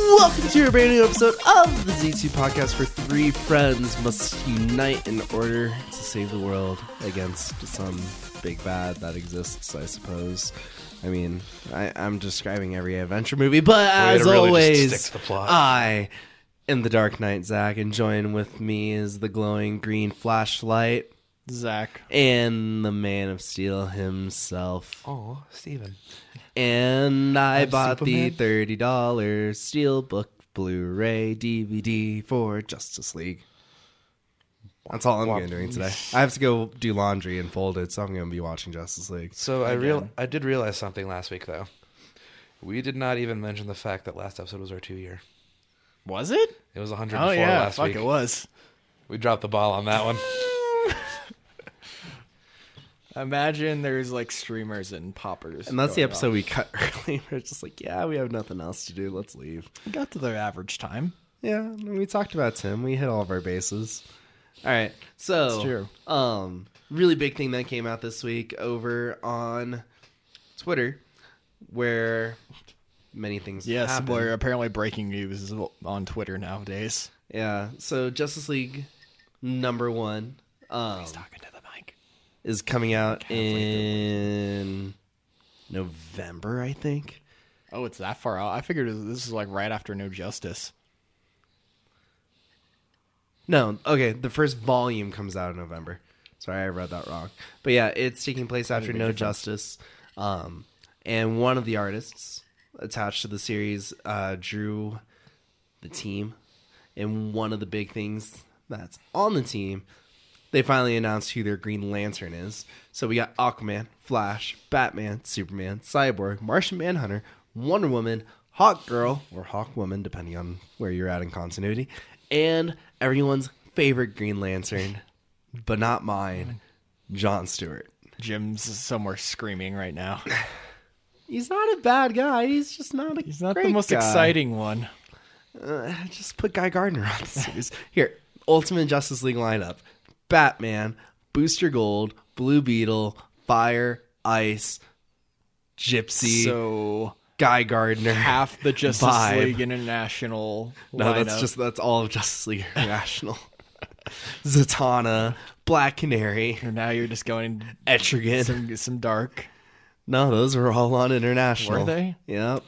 Welcome to a brand new episode of the Z2 podcast, where three friends must unite in order to save the world against some big bad that exists, I suppose. I mean, I'm describing every adventure movie, but as always, just stick to the plot. I am the Dark Knight, Zach, and join with me is the glowing green flashlight, Zach, and the Man of Steel himself. Oh, Steven. And I bought Superman. the $30 Steelbook Blu-ray DVD for Justice League. That's all I'm going to be doing today. I have to go do laundry and fold it, so I'm going to be watching Justice League. So I did realize something last week, though. We did not even mention the fact that last episode was our 2-year. was it? It was 104 Oh yeah, last fuck week. it was. We dropped the ball on that one. Imagine there's like streamers and poppers. And that's the going episode off. we cut early. We're just like, yeah, we have nothing else to do. Let's leave. We got to their average time. Yeah, and we talked about Tim. We hit all of our bases. All right, so It's true. Really big thing that came out this week over on Twitter, where many things Yes, happen. where apparently breaking news is on Twitter nowadays. Yeah, so Justice League number 1 He's talking to the mic. is coming out in November, I think. Oh, it's that far out. I figured this is like right after No Justice. No, okay, the first volume comes out in November. Sorry, I read that wrong. But yeah, it's taking place after big No difference. Justice. And one of the artists attached to the series drew the team. And one of the big things that's on the team, they finally announced who their Green Lantern is. So we got Aquaman, Flash, Batman, Superman, Cyborg, Martian Manhunter, Wonder Woman, Hawk Girl, or Hawk Woman, depending on where you're at in continuity, and everyone's favorite Green Lantern, but not mine, Jon Stewart. Jim's somewhere screaming right now. He's not a bad guy. He's just not a He's not great the most guy. exciting one. Just put Guy Gardner on the series. Here, Ultimate Justice League lineup. Batman, Booster Gold, Blue Beetle, Fire, Ice, Gypsy, So Guy Gardner. half the Justice Vibe. League International No, lineup. that's all of Justice League International. Zatanna, Black Canary, And now you're just going Etrigan. some dark. No, those were all on International. Were they? Yep.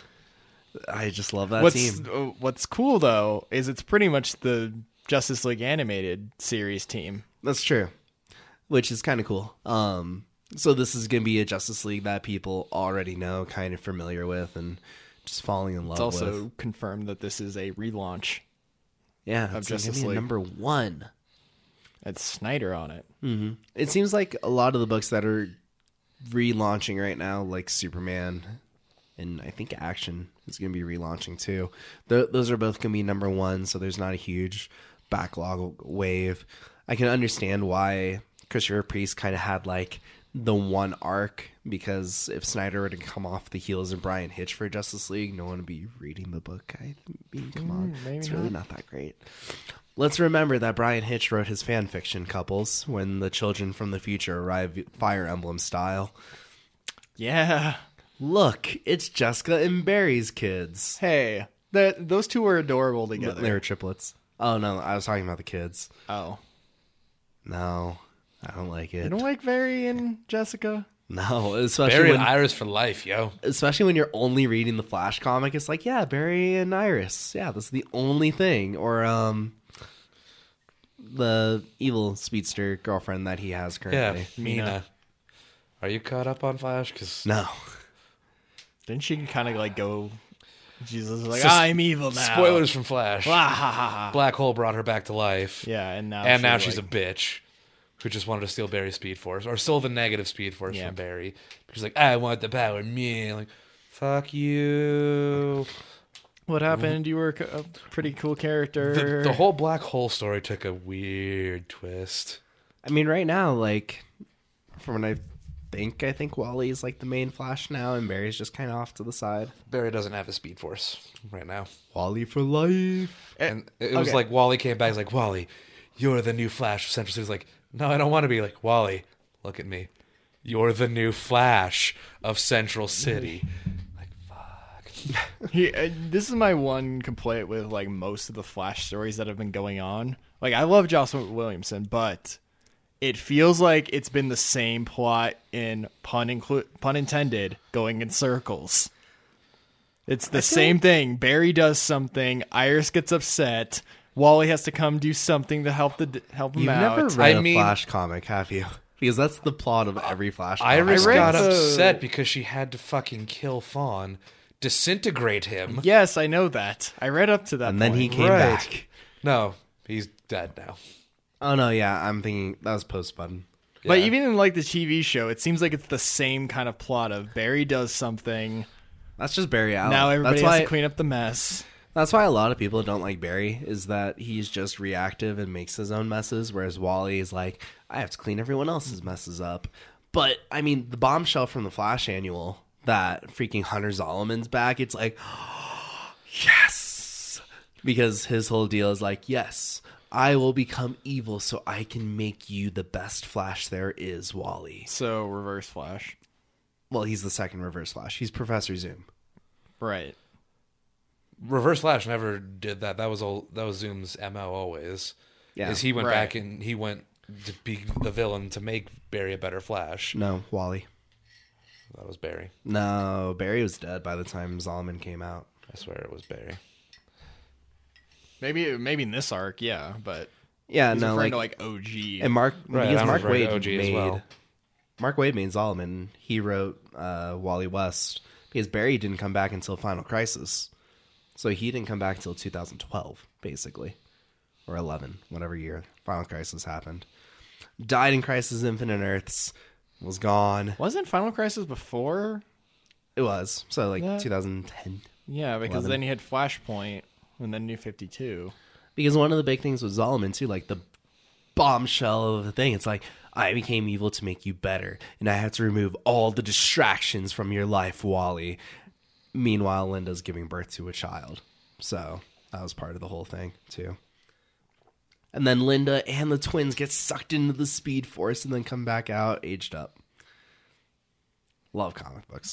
I just love that team. What's cool though is it's pretty much the Justice League animated series team. That's true, which is kind of cool. So this is going to be a Justice League that people already know, kind of familiar with, and just falling in love It's also with. confirmed that this is a relaunch. Yeah, of it's going to Justice be League. number 1. It's Snyder on it. It seems like a lot of the books that are relaunching right now, like Superman, and I think Action is going to be relaunching too. Those are both going to be number 1, so there's not a huge backlog wave. I can understand why Christopher Priest kind of had like the one arc, because if Snyder were to come off the heels of Brian Hitch for Justice League, no one would be reading the book. I mean, come on, maybe it's really not that great. Let's remember that Brian Hitch wrote his fan fiction couples when the children from the future arrive Fire Emblem style. Yeah. Look, it's Jessica and Barry's kids. Hey, those two were adorable together. They were triplets. Oh, no, I was talking about the kids. Oh, No, I don't like it. you don't like Barry and Jessica? No, especially Barry when, and Iris for life, yo. especially when you're only reading the Flash comic. It's like, yeah, Barry and Iris. Yeah, that's the only thing. Or the evil speedster girlfriend that he has Yeah, currently. Mina. Are you caught up on Flash? Because No. Didn't she kind of like go? Jesus, like So- I'm evil now. spoilers from Flash. Wah, ha, ha, ha. Black Hole brought her back to life. Yeah, and now she's like, a bitch who just wanted to steal Barry's Speed Force, or stole the negative Speed Force Yeah. from Barry. She's like, I want the power, me. Like, fuck you. What happened? You were a pretty cool character. The whole Black Hole story took a weird twist. I mean, right now, like, from what I think Wally's like the main Flash now, and Barry's just kind of off to the side. Barry doesn't have a Speed Force right now. Wally for life. And it was okay. like Wally came back. He's like, Wally, you're the new Flash of Central City. He's like, no, I don't want to be. Like, Wally, look at me. You're the new Flash of Central City. Like, fuck. This is my one complaint with like most of the Flash stories that have been going on. Like, I love Joss Williamson, but it feels like it's been the same plot in pun intended, going in circles. It's the same thing. Barry does something, Iris gets upset, Wally has to come do something to help him You've out. never read a Flash comic, have you? Because that's the plot of every Flash comic. Iris I read got the- upset because she had to fucking kill Fawn, disintegrate him. Yes, I know that. I read up to that And then he point. came Right. back. No, he's dead now. Oh, no, yeah. I'm thinking that was post-Button. But Yeah. even in like the TV show, it seems like it's the same kind of plot of Barry does something. That's just Barry Allen. Now everybody that's has why, to clean up the mess. That's why a lot of people don't like Barry, is that he's just reactive and makes his own messes, whereas Wally is like, I have to clean everyone else's messes up. But, I mean, the bombshell from the Flash annual, that freaking Hunter Zolomon's back, it's like, yes! Because his whole deal is like, yes, I will become evil so I can make you the best Flash there is, Wally. So Reverse Flash, Well, he's the second Reverse Flash. He's Professor Zoom. right? Reverse Flash never did that. That was Zoom's MO always. Yeah. Is he went Right. back and he went to be the villain to make Barry a better Flash. No, Wally. That was Barry. No, Barry was dead by the time Zolomon came out. I swear it was Barry. Maybe in this arc, yeah, but Yeah, he's no, referring like, to like OG. and Mark, Right, because I'm Mark referring to Wade OG as made well. Mark Wade made Zolomon. He wrote Wally West because Barry didn't come back until Final Crisis, so he didn't come back until 2012, basically, or 11, whatever year Final Crisis happened. Died in Crisis Infinite Earths, was gone. Wasn't Final Crisis before? It was so like Yeah. 2010. Yeah, because 11. then you had Flashpoint and then New 52. Because one of the big things with Zolomon too, like the bombshell of the thing, it's like, I became evil to make you better, and I had to remove all the distractions from your life, Wally. Meanwhile, Linda's giving birth to a child. So that was part of the whole thing too. And then Linda and the twins get sucked into the Speed Force and then come back out aged up. Love comic books.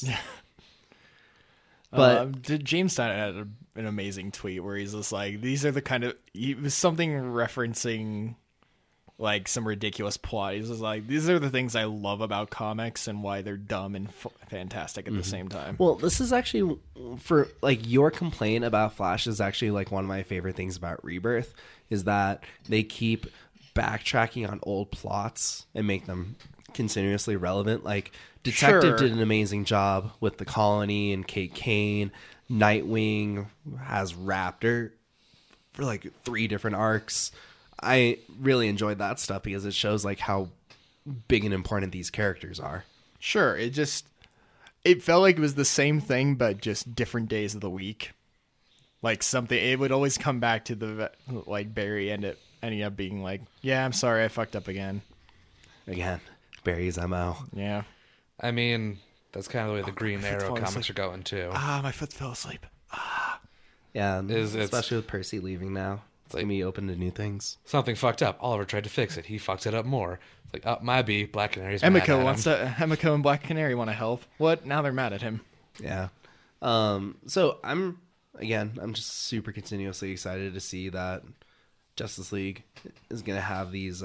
But James Stein had an amazing tweet where he's just like, these are the kind of, he was something referencing like some ridiculous plot. He's just like, these are the things I love about comics and why they're dumb and fantastic at the same time. Well, this is actually, for like, your complaint about Flash is actually like one of my favorite things about Rebirth, is that they keep backtracking on old plots and make them continuously relevant. Like, Detective Sure. did an amazing job with the Colony and Kate Kane. Nightwing has Raptor for like 3 different arcs. I really enjoyed that stuff because it shows like how big and important these characters are. Sure, it felt like it was the same thing, but just different days of the week. Like something, it would always come back to the, like Barry ending up being like, yeah, I'm sorry, I fucked up again. Again, Barry's MO. Yeah. I mean, that's kind of the way the Green my foot's Arrow falling comics are asleep. going too. Ah, my foot fell asleep. Yeah, It's- especially with Percy leaving now. It's like- going to be open to new things. Something fucked up. Oliver tried to fix it. He fucked it up more. It's like, oh, my B, Black Canary's mad at Emiko and Black Canary want to help. What? Now they're mad at him. Yeah. So I'm just super continuously excited to see that Justice League is going to have these,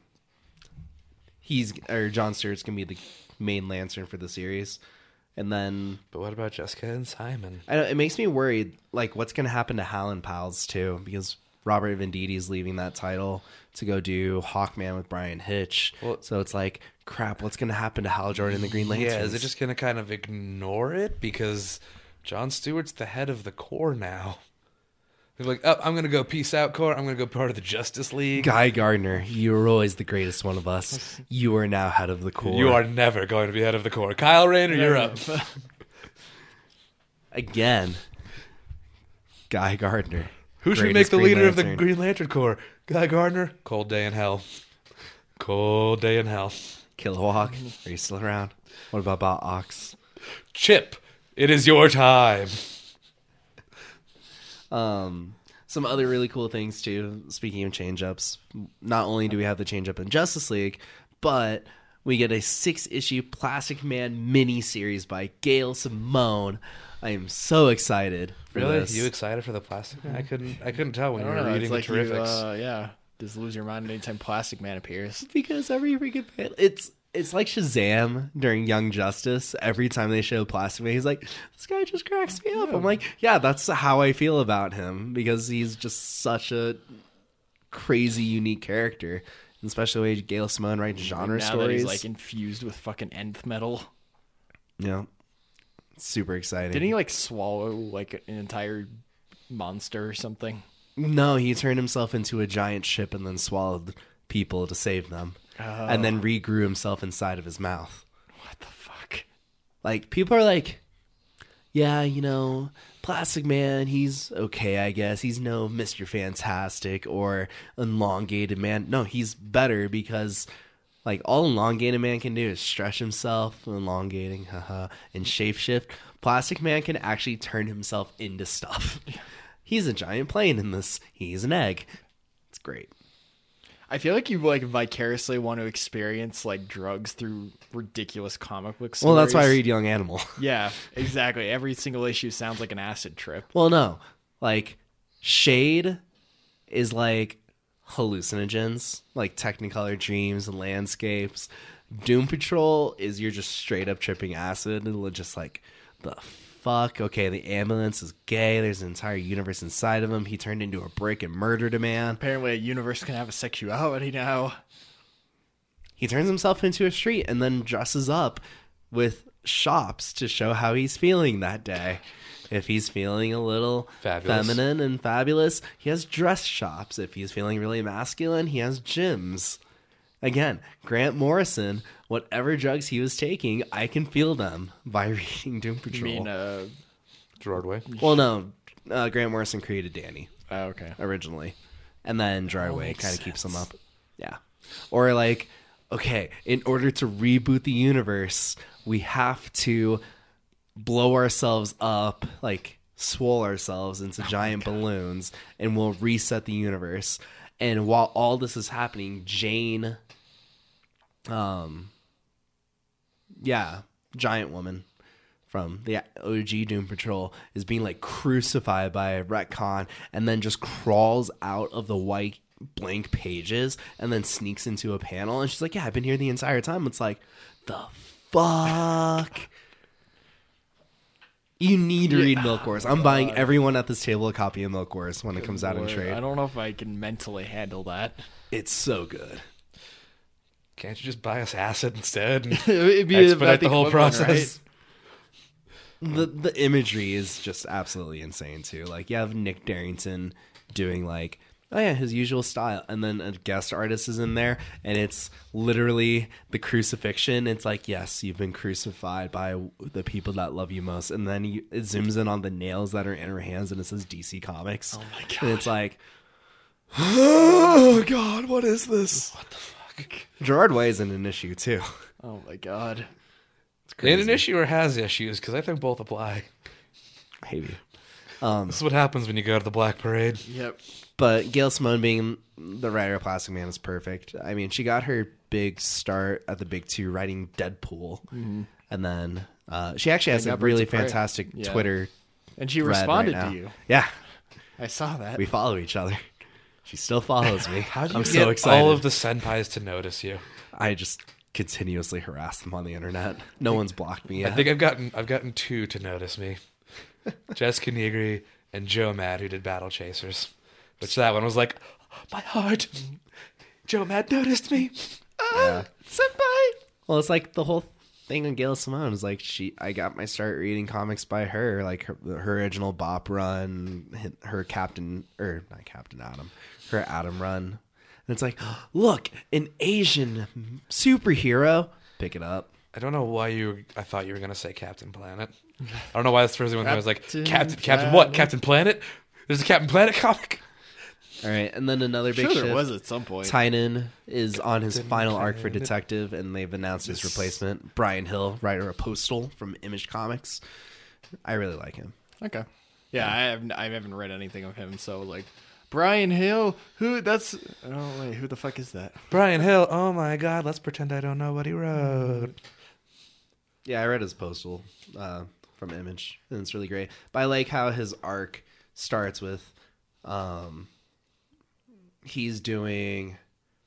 John Stewart's going to be the main Lantern for the series. And then But what about Jessica and Simon? I don't, it makes me worried, like, what's going to happen to Hal and Pals, too, because Robert Venditti leaving that title to go do Hawkman with Brian Hitch. Well- So it's like, crap, what's going to happen to Hal Jordan and the Green Lantern? Yeah, is it just going to kind of ignore it? Because John Stewart's the head of the Corps now. They're like, oh, I'm going to go peace out, Corps. I'm going to go part of the Justice League. Guy Gardner, you were always the greatest one of us. You are now head of the Corps. You are never going to be head of the Corps. Kyle Rayner, you're up. Again. Guy Gardner. Who should Greatest make the Green leader of the Lantern. Green Lantern Corps? Guy Gardner? Cold day in hell. Cold day in hell. Kilowog, are you still around? What about Ox? Chip, it is your time. Some other really cool things too. Speaking of change-ups, not only do we have the change-up in Justice League, but we get a 6-issue Plastic Man mini-series by Gail Simone I am so excited for Really? this. You excited for the Plastic Man? I couldn't tell when I you don't were know. reading It's the like you, Terrifics. just lose your mind anytime Plastic Man appears. Because every freaking it's like Shazam during Young Justice. Every time they show Plastic Man, he's like, "This guy just cracks me up." I'm like, "Yeah, that's how I feel about him because he's just such a crazy, unique character." And especially the way Gail Simone writes genre now that stories. he's like infused with fucking nth metal. Yeah, super exciting. Didn't he like swallow like an entire monster or something? No, he turned himself into a giant ship and then swallowed people to save them, and then regrew himself inside of his mouth. What the fuck? Like, people are like, yeah, Plastic Man, he's okay, I guess. He's no Mr. Fantastic or Elongated Man. No, he's better because, like, all Elongated Man can do is stretch himself, elongating, and shapeshift. Plastic Man can actually turn himself into stuff. He's a giant plane in this. He's an egg. It's great. I feel like you like vicariously want to experience like drugs through ridiculous comic book stories. Well, that's why I read Young Animal. Yeah, exactly. Every single issue sounds like an acid trip. Well, no. Like, Shade is like hallucinogens, like Technicolor dreams and landscapes. Doom Patrol is you're just straight up tripping acid and just like, the fuck? Okay, the ambulance is gay. There's an entire universe inside of him. He turned into a brick and murdered a man. Apparently, a universe can have a sexuality now. He turns himself into a street and then dresses up with shops to show how he's feeling that day. If he's feeling a little Fabulous. feminine and fabulous, he has dress shops. If he's feeling really masculine, he has gyms. Again, Grant Morrison, whatever drugs he was taking, I can feel them by reading Doom You Patrol. mean, Gerard Way. Well, no, Grant Morrison created Danny okay. originally, and then Dry Way makes kind of keeps him sense. up. Yeah, or like, okay, in order to reboot the universe, we have to blow ourselves up, like swole ourselves into giant balloons, and we'll reset the universe. And while all this is happening, Jane, Giant Woman from the OG Doom Patrol is being like crucified by a retcon and then just crawls out of the white blank pages and then sneaks into a panel. And she's like, yeah, I've been here the entire time. It's like, the fuck? You need to read Milk Wars. I'm buying everyone at this table a copy of Milk Wars when it comes out in Lord, trade. I don't know if I can mentally handle that. It's so good. Can't you just buy us acid instead and It'd expedite the whole equivalent, process? The imagery is just absolutely insane too. Like, you have Nick Darrington doing like, oh yeah, his usual style, and then a guest artist is in there, and it's literally the crucifixion. It's like, yes, you've been crucified by the people that love you most, and then it zooms in on the nails that are in her hands, and it says DC Comics. Oh my god! And it's like, oh god, what is this? What the fuck? Gerard Way is in an issue too. Oh my god! It's crazy. In an issue or has issues, because I think both apply. Maybe. This is what happens when you go to the Black Parade. Yep. But Gail Simone being the writer of Plastic Man is perfect. I mean, she got her big start at the big two writing Deadpool. Mm-hmm. And then she actually has And a now really Birds of Prey. fantastic Yeah. Twitter And she thread responded right now. to you. Yeah, I saw that. we follow each other. She still follows me. How do you I'm get so excited. all of the senpais to notice you? I just continuously harass them on the internet. No one's blocked me yet. I think I've gotten two to notice me. Jessica Negri and Joe Mad, who did Battle Chasers. Which that one was like, my heart. Joe Mad noticed me. Yeah. Senpai. Well, it's like the whole thing on Gail Simone is like I got my start reading comics by her, like her original Bop run, her not Captain Atom, her Atom run, and it's like, look, an Asian superhero, pick it up. I don't know why I thought you were going to say Captain Planet. I don't know why that's the first thing I was like, Captain Captain what? Planet. Captain Planet? There's a Captain Planet comic? All right, and then another big Sure, shift. there was at some point. Tynan is on his Captain final arc for Planet. Detective, and they've announced his replacement, Brian Hill, writer of Postal from Image Comics. I really like him. Okay. Yeah, I haven't read anything of him, so like Brian Hill, who the fuck is that? Brian Hill. Oh my God, let's pretend I don't know what he wrote. Yeah, I read his Postal from Image, and it's really great. But I like how his arc starts with, he's doing.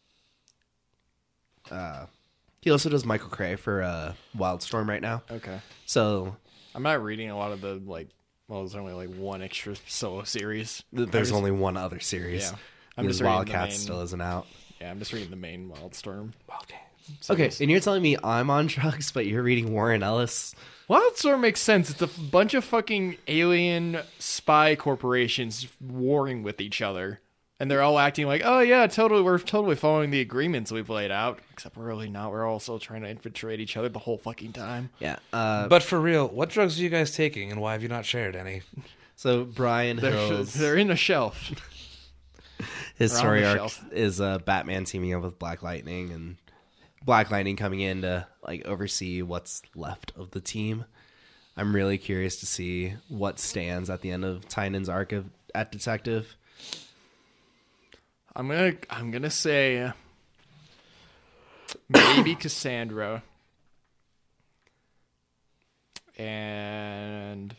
He also does Michael Cray for Wildstorm right now. Okay. So I'm not reading a lot of the there's only like one extra solo series. there's only one other series. Yeah. I'm Because just reading Wildcat the main, still isn't out. Yeah, I'm just reading the main Wildstorm. Okay, series. and you're telling me I'm on drugs, but you're reading Warren Ellis? Wildstorm makes sense. It's a bunch of fucking alien spy corporations warring with each other. And they're all acting like, oh yeah, totally, we're totally following the agreements we've laid out. Except we're really not. We're also trying to infiltrate each other the whole fucking time. Yeah. But for real, what drugs are you guys taking, and why have you not shared any? So Brian Hill's They're in a shelf. his they're on story the arc shelf. is Batman teaming up with Black Lightning, and Black Lightning coming in to like oversee what's left of the team. I'm really curious to see what stands at the end of Tynan's arc at Detective. I'm gonna say maybe Cassandra, and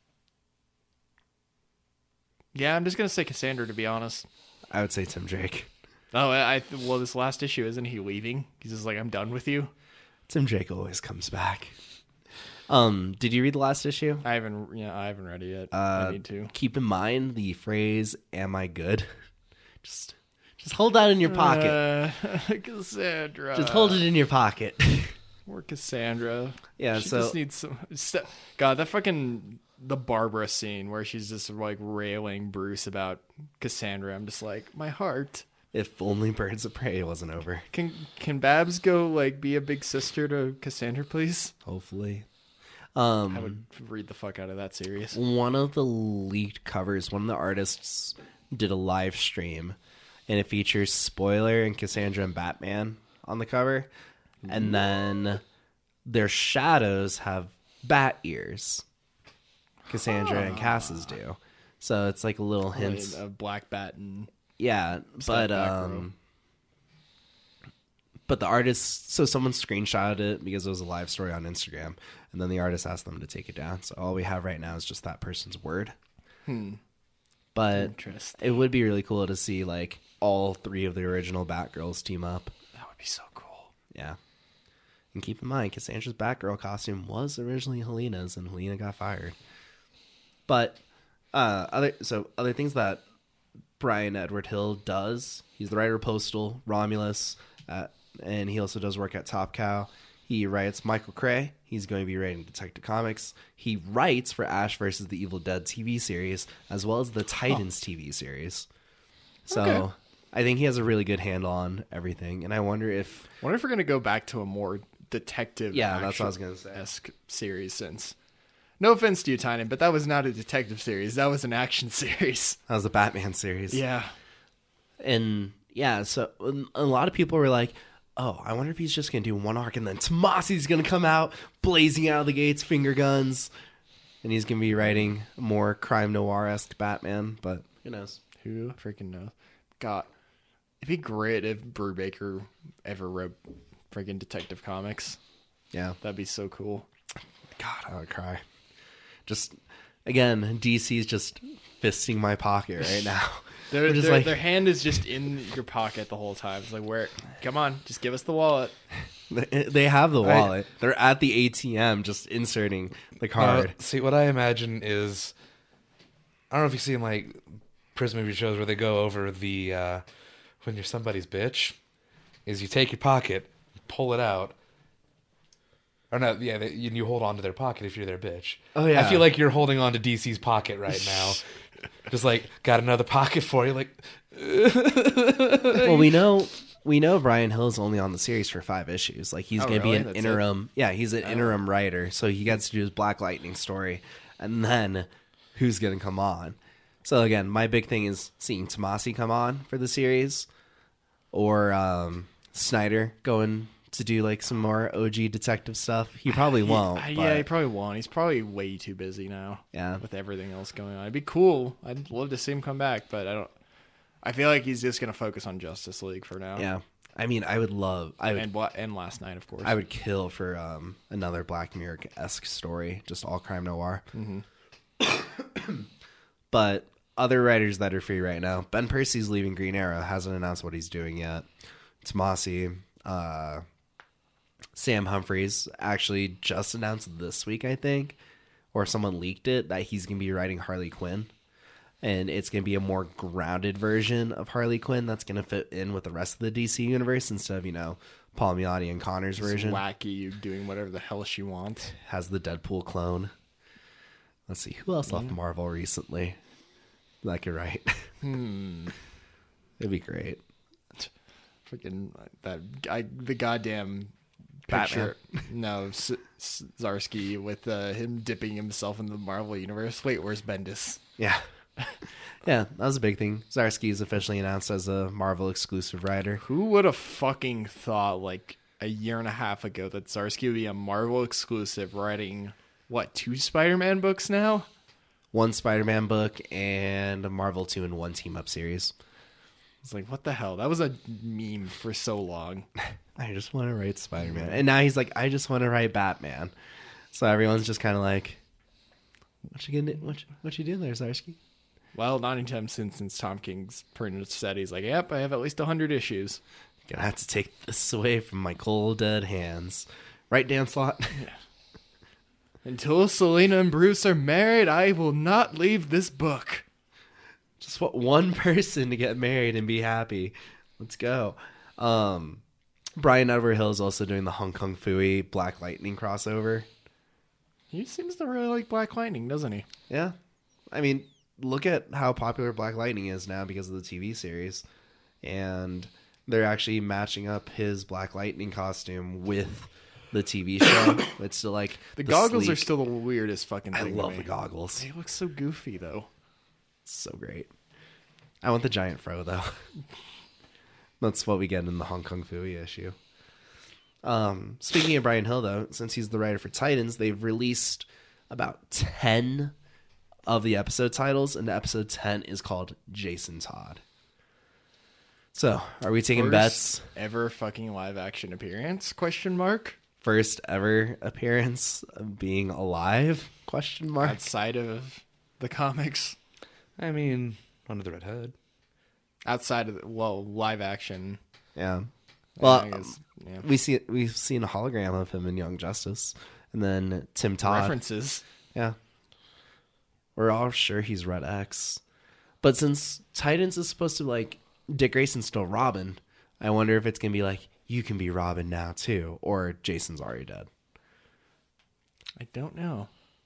yeah, I'm just gonna say Cassandra to be honest. I would say Tim Drake. Oh, well, this last issue isn't he leaving? He's just like, I'm done with you. Tim Drake always comes back. Did you read the last issue? I haven't read it yet. I need to. Keep in mind the phrase "Am I good?" Just hold that in your pocket. Cassandra. Just hold it in your pocket. Or Cassandra. Yeah, She so just needs some. God, that fucking the Barbara scene where she's just like railing Bruce about Cassandra. I'm just like, my heart. if only Birds of Prey wasn't over. Can Babs go like be a big sister to Cassandra, please? Hopefully. I would read the fuck out of that series. One of the leaked covers, one of the artists did a live stream, and it features Spoiler and Cassandra and Batman on the cover, and then their shadows have bat ears. Cassandra and Cass's do. So it's like a little hint. Of Black Bat and Yeah, but Batgirl. but the artist, so someone screenshotted it because it was a live story on Instagram, and then the artist asked them to take it down. So all we have right now is just that person's word. But Interesting. it would be really cool to see like all three of the original Batgirls team up. That would be so cool. Yeah. And keep in mind, Cassandra's Batgirl costume was originally Helena's, and Helena got fired. But other things that Brian Edward Hill does, he's the writer of Postal, Romulus, and he also does work at Top Cow. He writes Michael Cray. He's going to be writing Detective Comics. He writes for Ash vs. the Evil Dead TV series, as well as the Titans TV series. So Okay. I think he has a really good handle on everything, and I wonder if... Wonder if we're gonna go back to a more detective. Yeah, that's what I was going to say. esque series. Since, no offense to you, Tynan, but that was not a detective series. That was an action series. That was the Batman series. Yeah. And yeah, so a lot of people were like, oh, I wonder if he's just going to do one arc and then Tomasi's going to come out blazing out of the gates, finger guns, and he's going to be writing more crime noir-esque Batman, but who knows? Who freaking knows? God, it'd be great if Brubaker ever wrote freaking Detective Comics. Yeah. That'd be so cool. God, I would cry. Just, again, DC's just fisting my pocket right now. I'm just like, Their hand is just in your pocket the whole time. It's like, where? Come on, just give us the wallet. they have the wallet. They're at the ATM just inserting the card. See, what I imagine is, I don't know if you've seen like prison movie shows where they go over the when you're somebody's bitch, is you take your pocket, pull it out, or no, yeah, you hold on to their pocket if you're their bitch. Oh, yeah. I feel like you're holding on to DC's pocket right now. Just like, got another pocket for you, like. Well, we know Brian Hill's only on the series for 5 issues. Like he's Oh, going to really? be an That's interim. Yeah, he's an interim writer, so he gets to do his Black Lightning story, and then who's going to come on? So again, my big thing is seeing Tomasi come on for the series, or Snyder going to do like some more OG detective stuff. He probably won't. Yeah, he probably won't. He's probably way too busy now. Yeah. With everything else going on, it'd be cool. I'd love to see him come back, but I feel like he's just gonna focus on Justice League for now. Yeah. I mean, I would and Last Night, of course. I would kill for another Black Mirror-esque story, just all crime noir. But other writers that are free right now, Ben Percy's leaving Green Arrow, hasn't announced what he's doing yet. Tomasi, Sam Humphries actually just announced this week, I think, or someone leaked it, that he's going to be writing Harley Quinn. And it's going to be a more grounded version of Harley Quinn that's going to fit in with the rest of the DC universe instead of, Paul Miotti and Connor's version. Wacky, doing whatever the hell she wants. Has the Deadpool clone. Let's see, who else left Marvel recently that could write? It'd be great. Freaking the goddamn picture. No, Zarsky with him dipping himself in the Marvel universe. Wait, where's Bendis? Yeah. Yeah, that was a big thing. Zarsky is officially announced as a Marvel exclusive writer. Who would have fucking thought like a year and a half ago that Zarsky would be a Marvel exclusive writing, 2 Spider-Man books now? 1 Spider-Man book and a Marvel 2-in-1 team-up series. It's like, what the hell? That was a meme for so long. I just want to write Spider-Man. And now he's like, I just want to write Batman. So everyone's just kind of like, what you doing there, Zarsky? Well, not anytime soon, since Tom King's pretty much said he's like, yep, I have at least 100 issues. Gonna have to take this away from my cold, dead hands. Right, Dan Slott? Yeah. Until Selena and Bruce are married, I will not leave this book. Just want one person to get married and be happy. Let's go. Brian Everhill is also doing the Hong Kong Phooey Black Lightning crossover. He seems to really like Black Lightning, doesn't he? Yeah. I mean, look at how popular Black Lightning is now because of the TV series. And they're actually matching up his Black Lightning costume with the TV show. It's still like the goggles sleek. Are still the weirdest fucking thing. I love the goggles. They look so goofy though. So great. I want the giant fro though. That's what we get in the Hong Kong Phooey issue. Speaking of Brian Hill though, since he's the writer for Titans, they've released about 10 of the episode titles, and episode 10 is called Jason Todd. So, are we taking bets? Ever fucking live action appearance? ? First ever appearance of being alive? ? Outside of the comics. I mean, Under the Red Hood. Outside of live action. Yeah. Well, yeah. we've seen a hologram of him in Young Justice, and then Tim Todd. References. Yeah. We're all sure he's Red X. But since Titans is supposed to, Dick Grayson's still Robin, I wonder if it's going to be you can be Robin now, too. Or Jason's already dead. I don't know.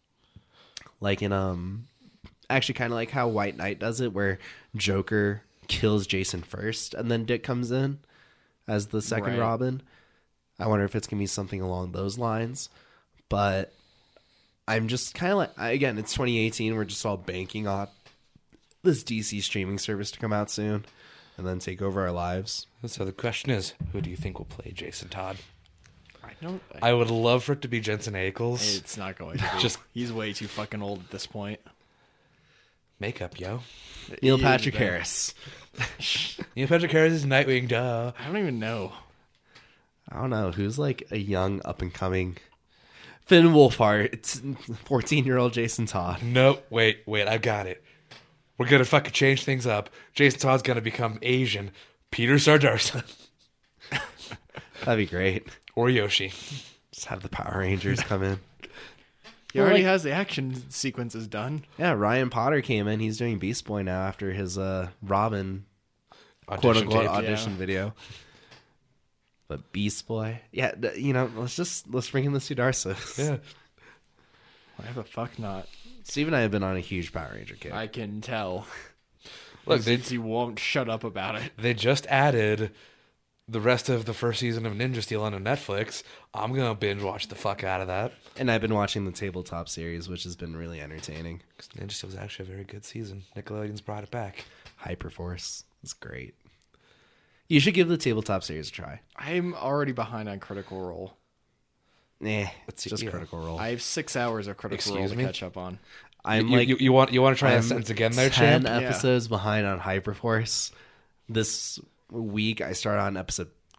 Actually kind of like how White Knight does it, where Joker kills Jason first, and then Dick comes in as the second Right. Robin. I wonder if it's going to be something along those lines. But I'm just kind of again, it's 2018. We're just all banking on this DC streaming service to come out soon and then take over our lives. So the question is, who do you think will play Jason Todd? I I would love for it to be Jensen Ackles. It's not going to be. He's way too fucking old at this point. Makeup, yo. Neil Patrick Harris. Neil Patrick Harris is Nightwing, duh. I don't even know. I don't know. Who's a young up and coming Finn Wolfhard? It's 14-year-old Jason Todd. No, wait, I got it. We're gonna fucking change things up. Jason Todd's gonna become Asian. Peter Sardarsa. That'd be great. Or Yoshi. Just have the Power Rangers come in. He already has the action sequences done. Yeah, Ryan Potter came in. He's doing Beast Boy now after his Robin Audition quote-unquote tape. audition video. But Beast Boy, yeah, let's bring in the Sudarsos. Yeah. Why the fuck not? Steve and I have been on a huge Power Ranger kick. I can tell. Look, Since he won't shut up about it. They just added the rest of the first season of Ninja Steel onto Netflix. I'm gonna binge watch the fuck out of that. And I've been watching the Tabletop series, which has been really entertaining. Because Ninja Steel was actually a very good season. Nickelodeon's brought it back. Hyperforce is great. You should give the Tabletop series a try. I'm already behind on Critical Role. It's just yeah. Critical Role. I have 6 hours of Critical Role Excuse to me? catch up on. I'm You want to try that I'm sentence again there, 10 champ? episodes behind on Hyperforce. This week I started on episode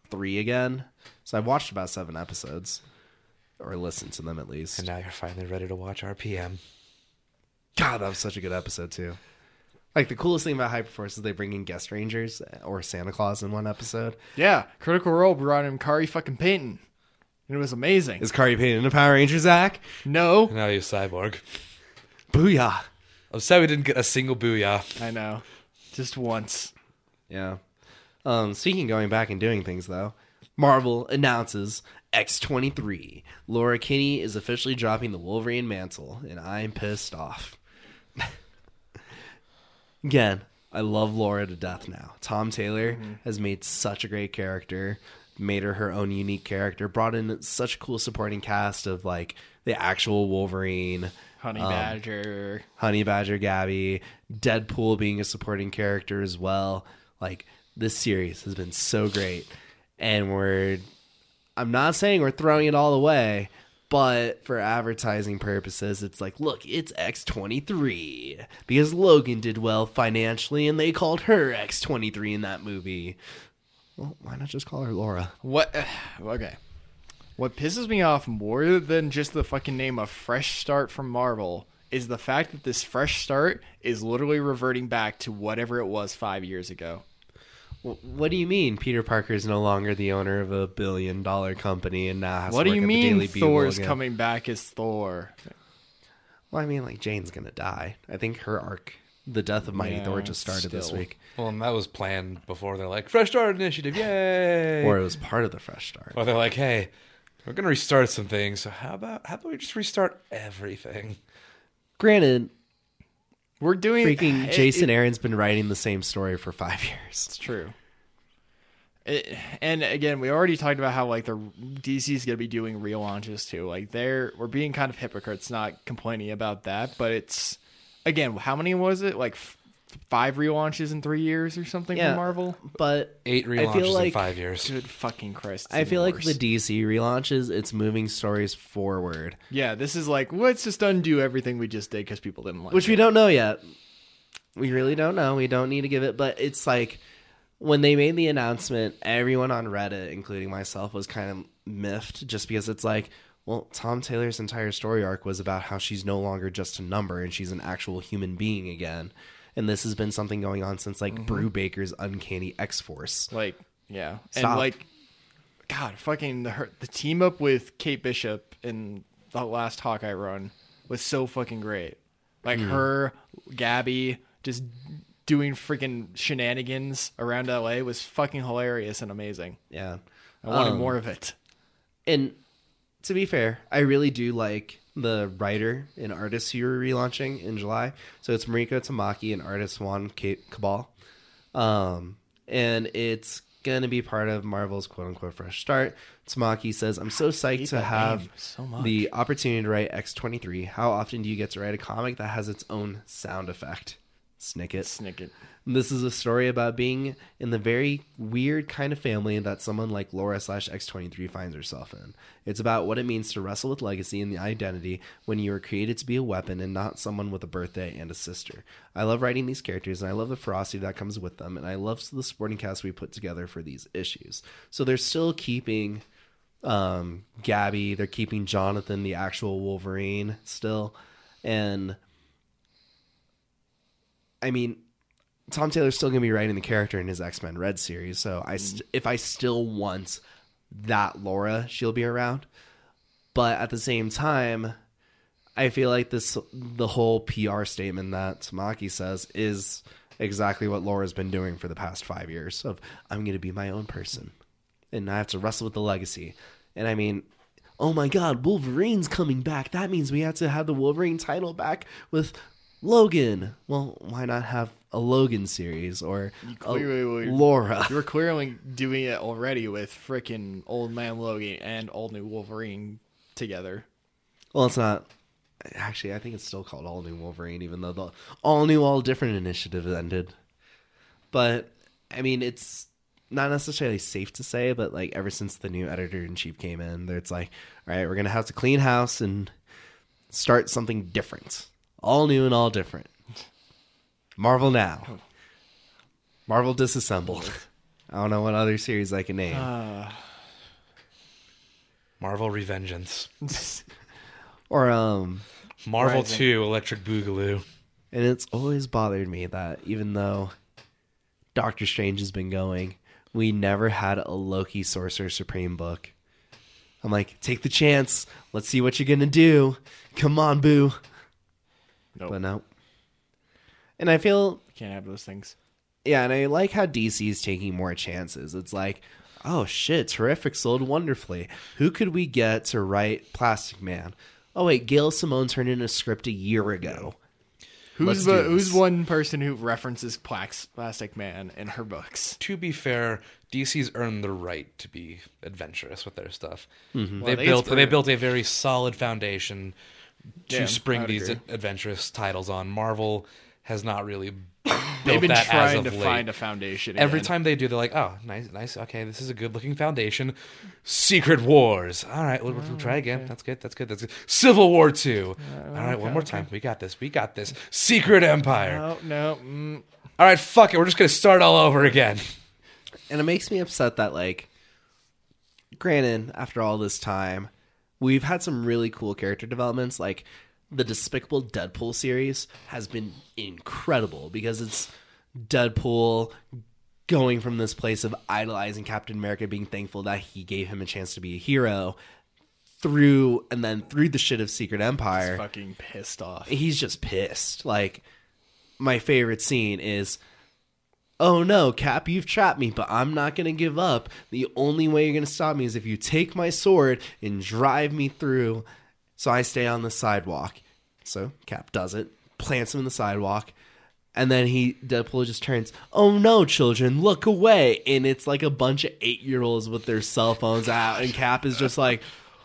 3 again. So I've watched about 7 episodes, or listened to them at least. And now you're finally ready to watch RPM. God, that was such a good episode too. Like the coolest thing about Hyperforce is they bring in guest rangers or Santa Claus in one episode. Yeah, Critical Role brought in Kari fucking Payton. And it was amazing. Is Kari Payne in a Power Ranger, Zach? No. And now he's Cyborg. Booyah! I'm sad we didn't get a single booyah. I know. Just once. Yeah. Speaking of going back and doing things though, Marvel announces X-23. Laura Kinney is officially dropping the Wolverine mantle, and I'm pissed off. Again, I love Laura to death now. Tom Taylor has made such a great character, made her own unique character, brought in such a cool supporting cast of like the actual Wolverine, Honey Badger. Honey Badger Gabby, Deadpool being a supporting character as well. Like, this series has been so great. And I'm not saying we're throwing it all away, but for advertising purposes, it's like, look, it's X-23. Because Logan did well financially, and they called her X-23 in that movie. Well, why not just call her Laura? What? Okay. What pisses me off more than just the fucking name of Fresh Start from Marvel is the fact that this Fresh Start is literally reverting back to whatever it was 5 years ago. What do you mean Peter Parker is no longer the owner of $1 billion company and now has What to do work you at the mean Daily Bugle Thor's again? coming back as Thor? Well, I mean, like, Jane's gonna die. I think her arc, the death of Mighty Yeah, Thor, just started this still. week. Well, and that was planned before. They're like, Fresh Start Initiative, yay! Or it was part of the Fresh Start. Or they're like, hey, we're going to restart some things, so how about we just restart everything? Granted, We're doing freaking Jason Aaron's been writing the same story for 5 years. It's true. And again, we already talked about how like the DC's gonna be doing relaunches too. Like we're being kind of hypocrites, not complaining about that, but it's again, how many was it? Like 5 relaunches in 3 years or something Yeah. from Marvel? But 8 I relaunches feel like, in 5 years. Good fucking Christ! it's I feel even like worse. the DC relaunches, it's moving stories forward, Yeah, this is like let's just undo everything we just did because people didn't like which it. we don't know yet. We really don't know. We don't need to give it, but it's like when they made the announcement, everyone on Reddit, including myself, was kind of miffed just because it's like, well, Tom Taylor's entire story arc was about how she's no longer just a number and she's an actual human being again. And this has been something going on since like Brew Baker's Uncanny X-Force. Like, yeah. Stop. And like, God, fucking the team up with Kate Bishop in the last Hawkeye run was so fucking great. Like her, Gabby, just doing freaking shenanigans around LA was fucking hilarious and amazing. Yeah. I wanted more of it. And to be fair, I really do like the writer and artist who you're relaunching in July. So it's Mariko Tamaki and artist Juan Cabal. And it's going to be part of Marvel's quote-unquote fresh start. Tamaki says, I'm so psyched to that have name so much. the opportunity to write X-23. How often do you get to write a comic that has its own sound effect? Snicket. Snicket. This is a story about being in the very weird kind of family that someone like Laura/X-23 finds herself in. It's about what it means to wrestle with legacy and the identity when you are created to be a weapon and not someone with a birthday and a sister. I love writing these characters, and I love the ferocity that comes with them, and I love the supporting cast we put together for these issues. So they're still keeping Gabby, they're keeping Jonathan, the actual Wolverine, still, and I mean, Tom Taylor's still going to be writing the character in his X-Men Red series, so if I still want that Laura, she'll be around. But at the same time, I feel like the whole PR statement that Tamaki says is exactly what Laura's been doing for the past 5 years of, I'm going to be my own person, and I have to wrestle with the legacy. And I mean, oh my God, Wolverine's coming back. That means we have to have the Wolverine title back with Logan. Well, why not have a Logan series or Laura? You were clearly doing it already with frickin' Old Man Logan and All New Wolverine together. Well, it's not. Actually, I think it's still called All New Wolverine, even though the All New, All Different initiative ended. But, I mean, it's not necessarily safe to say, but like ever since the new editor-in-chief came in, it's like, all right, we're going to have to clean house and start something different. All new and all different. Marvel now. Marvel disassembled. I don't know what other series I can name. Marvel Revengeance. Or Marvel Rising. 2 Electric Boogaloo. and it's always bothered me that even though Doctor Strange has been going, we never had a Loki Sorcerer Supreme book. I'm like, take the chance. Let's see what you're gonna do. Come on, boo. Nope. But no. And I feel, Can't have those things. yeah, and I like how DC is taking more chances. It's like, oh shit, Terrific sold wonderfully. Who could we get to write Plastic Man? Oh wait, Gail Simone turned in a script a year ago. Let's do Who's this. one person who references Plastic Man in her books? To be fair, DC's earned the right to be adventurous with their stuff. Mm-hmm. Well, I They think it's built a very solid foundation to Yeah, spring I would these agree. adventurous titles on. Marvel has not really They've built been that as trying of to late. find a foundation. Every again. time they do, they're like, "Oh, nice. Okay, this is a good-looking foundation." Secret Wars. All right, we'll try again. That's good. Civil War 2. All right, one more time. We got this. Secret Empire. No. All right, fuck it. We're just gonna start all over again. And it makes me upset that, like, granted, after all this time, we've had some really cool character developments. Like, the Despicable Deadpool series has been incredible because it's Deadpool going from this place of idolizing Captain America, being thankful that he gave him a chance to be a hero, through the shit of Secret Empire. He's fucking pissed off. He's just pissed. Like, my favorite scene is, oh no, Cap, you've trapped me, but I'm not going to give up. The only way you're going to stop me is if you take my sword and drive me through, so I stay on the sidewalk. So Cap does it, plants him in the sidewalk, and then Deadpool just turns, oh no, children, look away. And it's like a bunch of 8-year-olds with their cell phones out, and Cap is just like,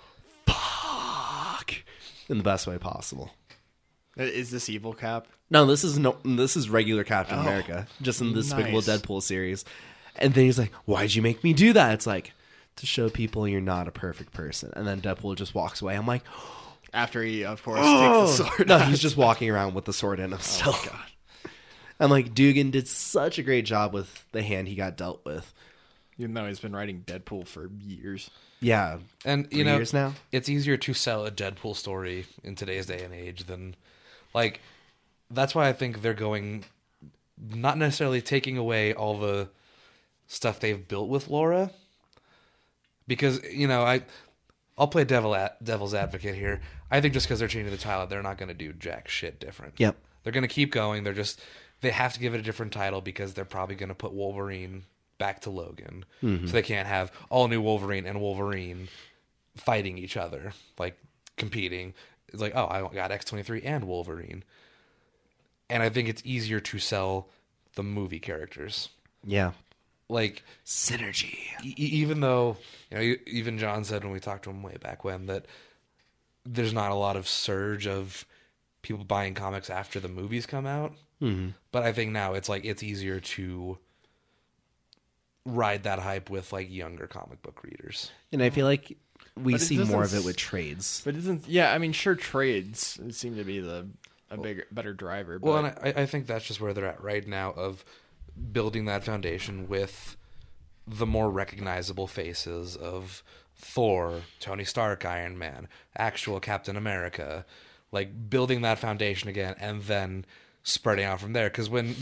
fuck, in the best way possible. Is this evil Cap? No, this is regular Captain America, just in the Despicable nice. Deadpool series. And then he's like, "Why'd you make me do that?" It's like, to show people you're not a perfect person. And then Deadpool just walks away. I'm like, After he, of course, takes the sword. no, he's just walking around with the sword in him still. Oh, God. And like, Dugan did such a great job with the hand he got dealt with. Even though he's been writing Deadpool for years. Yeah, And 3 years now. it's easier to sell a Deadpool story in today's day and age than, like, that's why I think they're going, not necessarily taking away all the stuff they've built with Laura, because I'll play devil's advocate here. I think just because they're changing the title, they're not going to do jack shit different. Yep. They're going to keep going. They have to give it a different title because they're probably going to put Wolverine back to Logan. So they can't have all new Wolverine and Wolverine fighting each other, like competing. It's like, oh, I got X-23 and Wolverine. And I think it's easier to sell the movie characters. Yeah, Like, synergy. even though, even John said when we talked to him way back when that there's not a lot of surge of people buying comics after the movies come out. Mm-hmm. But I think now it's easier to ride that hype with like younger comic book readers. And I feel like we But it see more of doesn't it with trades. But isn't... Yeah, I mean, sure, trades seem to be a better driver. But... Well, and I think that's just where they're at right now, of building that foundation with the more recognizable faces of Thor, Tony Stark, Iron Man, actual Captain America, like building that foundation again and then spreading out from there. Because when,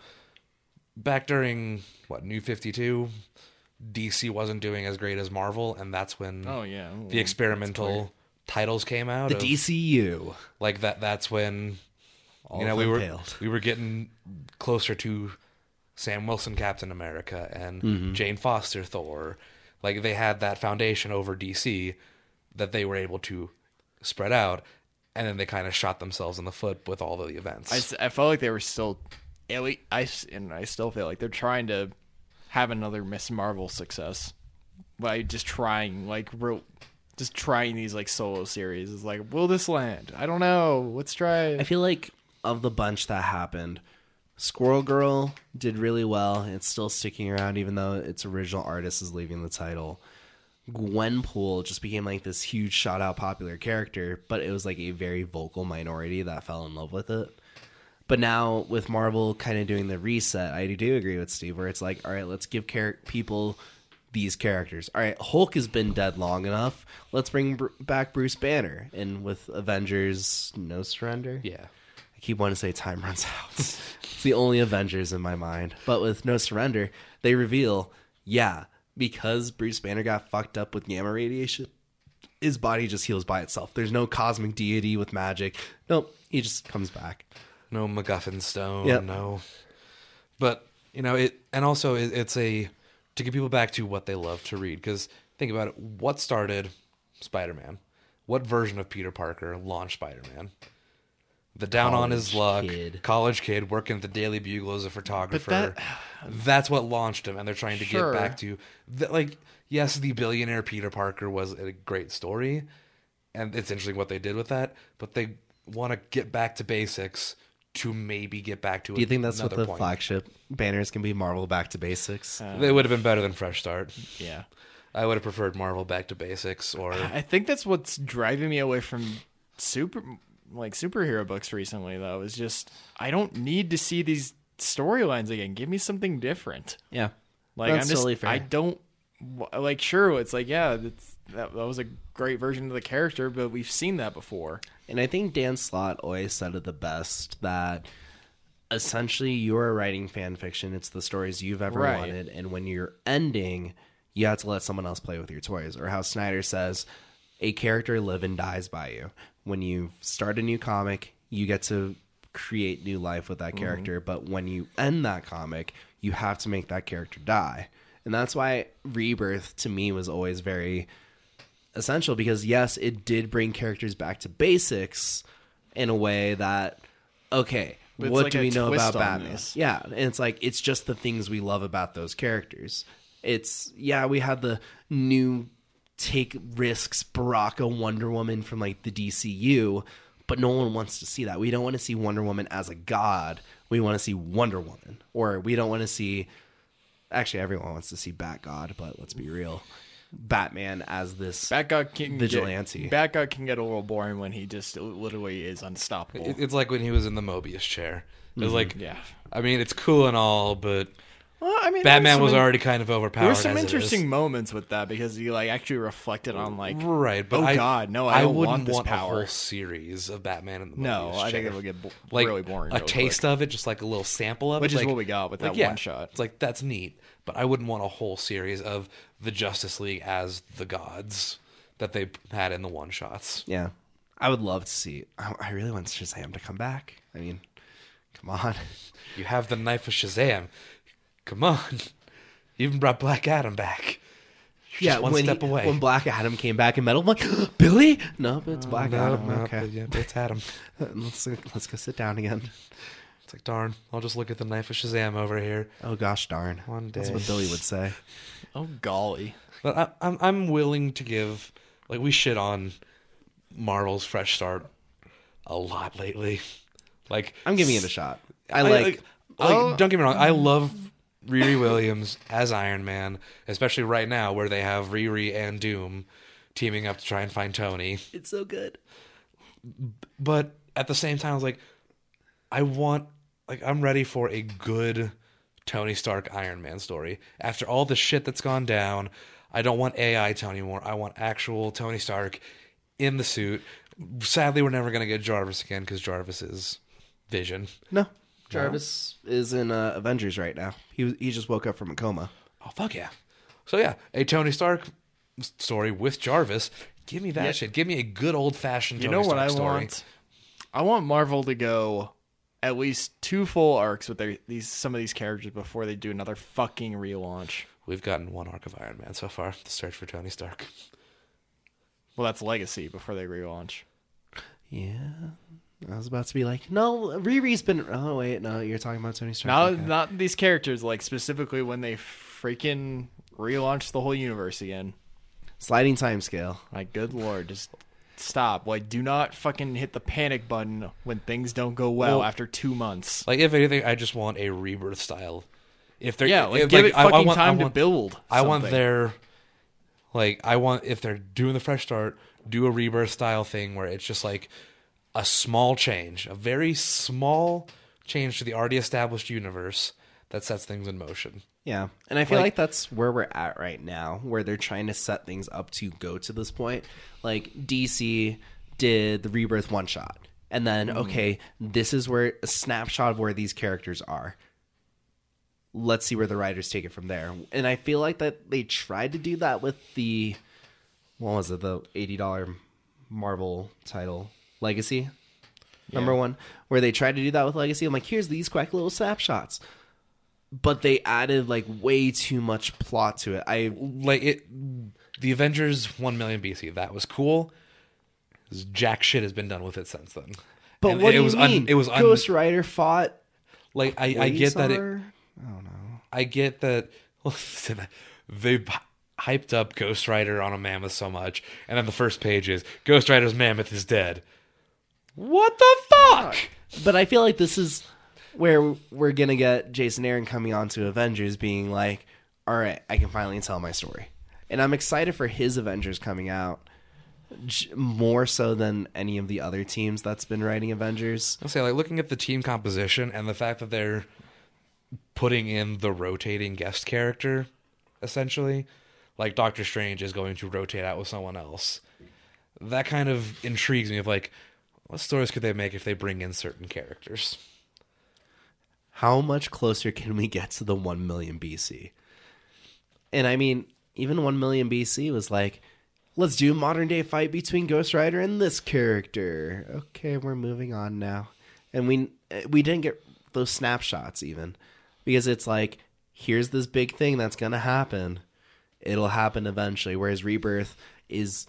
back during, New 52, DC wasn't doing as great as Marvel, and that's when Oh, yeah. the experimental titles came out. The of, DCU. like that's when All you know, of we them were failed. we were getting closer to Sam Wilson Captain America and Jane Foster Thor. Like, they had that foundation over DC that they were able to spread out, and then they kind of shot themselves in the foot with all the events. I felt like they were still... I still feel like they're trying to have another Miss Marvel success by just trying, just trying these, solo series. It's like, will this land? I don't know. Let's try it. I feel like of the bunch that happened, Squirrel Girl did really well. It's still sticking around, even though its original artist is leaving the title. Gwenpool just became this huge shot out popular character, but it was a very vocal minority that fell in love with it. But now with Marvel kind of doing the reset, I do agree with Steve, where it's like, all right, let's give people these characters. All right, Hulk has been dead long enough. Let's bring back Bruce Banner. And with Avengers No Surrender, Yeah. I keep wanting to say Time Runs Out. It's the only Avengers in my mind. But with No Surrender, they reveal, because Bruce Banner got fucked up with gamma radiation, his body just heals by itself. There's no cosmic deity with magic. Nope, he just comes back. No MacGuffin stone. Yep. No. But, it's to get people back to what they love to read. Because think about it. What started Spider-Man? What version of Peter Parker launched Spider-Man? The down on his luck, college kid working at the Daily Bugle as a photographer. That's what launched him, and they're trying to get back to yes, the billionaire Peter Parker was a great story, and it's interesting what they did with that. But they want to get back to basics to maybe get back to. Do you think that's what the point. flagship banners can be? Marvel Back to Basics. They would have been better than Fresh Start. Yeah. I would have preferred Back to Basics, or I think that's what's driving me away from superhero books recently, though, is just I don't need to see these storylines again. Give me something different. Yeah, That's totally fair. I don't sure. It's that was a great version of the character, but we've seen that before. And I think Dan Slott always said it the best, that essentially you're writing fan fiction. It's the stories you've ever wanted, and when you're ending, you have to let someone else play with your toys. Or how Snyder says, a character live and dies by you. When you start a new comic, you get to create new life with that character. But when you end that comic, you have to make that character die. And that's why Rebirth, to me, was always very essential. Because, yes, it did bring characters back to basics in a way that, okay, what do we know about Batman? Yeah, and it's it's just the things we love about those characters. We had the new take risks Baraka Wonder Woman from the DCU, but no one wants to see that. We don't want to see Wonder Woman as a god. We want to see Wonder Woman. Or we don't want to see, actually everyone wants to see Batgod, but let's be real, Batman as this vigilante. Batgod can get a little boring when he just literally is unstoppable. It's like when he was in the Mobius chair. It was I mean, it's cool and all, but Batman was already kind of overpowered. There were some interesting moments with that because he actually reflected on right, but I don't wouldn't want this want power. a whole series of Batman in the Mobius chair. I think it would get really boring. A taste of it, just a little sample of which it, is what we got with that one shot. It's that's neat, but I wouldn't want a whole series of the Justice League as the gods that they had in the one shots. Yeah, I would love to see. I really want Shazam to come back. I mean, come on, you have the knife of Shazam. Come on. You even brought Black Adam back. You're just one step away. When Black Adam came back in Metal, I'm like, Billy? No, but it's Black Adam. Okay. It's Adam. Let's go sit down again. It's darn. I'll just look at the knife of Shazam over here. Oh, gosh darn. One day. That's what Billy would say. Oh, golly. But I'm willing to give, we shit on Marvel's Fresh Start a lot lately. I'm giving it a shot. Don't get me wrong. I love Riri Williams as Iron Man, especially right now where they have Riri and Doom teaming up to try and find Tony. It's so good. But at the same time, I'm ready for a good Tony Stark Iron Man story. After all the shit that's gone down, I don't want AI Tony anymore. I want actual Tony Stark in the suit. Sadly, we're never going to get Jarvis again because Jarvis is Vision. No. Jarvis is in Avengers right now. He just woke up from a coma. Oh, fuck yeah. So, yeah, a Tony Stark story with Jarvis. Give me that shit. Give me a good old-fashioned Tony Stark story. Want? I want Marvel to go at least 2 full arcs with some of these characters before they do another fucking relaunch. We've gotten 1 arc of Iron Man so far. The search for Tony Stark. Well, that's Legacy before they relaunch. Yeah. I was about to be no, Riri's been... Oh, wait, no, you're talking about Tony Stark. No, not these characters, specifically when they freaking relaunch the whole universe again. Sliding timescale. My good lord, just stop. Do not fucking hit the panic button when things don't go well after 2 months. If anything, I just want a Rebirth style. If they're give it fucking time to build. I want their... if they're doing the Fresh Start, do a Rebirth style thing where it's just a small change, a very small change to the already established universe that sets things in motion. Yeah, and I feel Like- like that's where we're at right now, where they're trying to set things up to go to this point. Like DC did the Rebirth one shot, and then okay, this is where a snapshot of where these characters are. Let's see where the writers take it from there. And I feel like that they tried to do that with the what was it, the $80 Marvel title Legacy, number one, where they tried to do that with Legacy. I'm like, here's these quick little snapshots. But they added like way too much plot to it. The Avengers 1 million BC, that was cool. Jack shit has been done with it since then. But And what do it you was mean? it was Ghost Rider fought. like I get that Quasar? I don't know. I get that they hyped up Ghost Rider on a mammoth so much, and then the first page is Ghost Rider's mammoth is dead. What the fuck? But I feel like this is where we're gonna get Jason Aaron coming on to Avengers, being like, "All right, I can finally tell my story," and I'm excited for his Avengers coming out more so than any of the other teams that's been writing Avengers. I'll say, like, looking at the team composition and the fact that they're putting in the rotating guest character, essentially, like Doctor Strange is going to rotate out with someone else. That kind of intrigues me of like, what stories could they make if they bring in certain characters? How much closer can we get to the 1 million BC? And I mean, even 1 million BC was like, let's do a modern day fight between Ghost Rider and this character. Okay, we're moving on now. And we didn't get those snapshots even, because it's like, here's this big thing that's going to happen. It'll happen eventually. Whereas Rebirth is,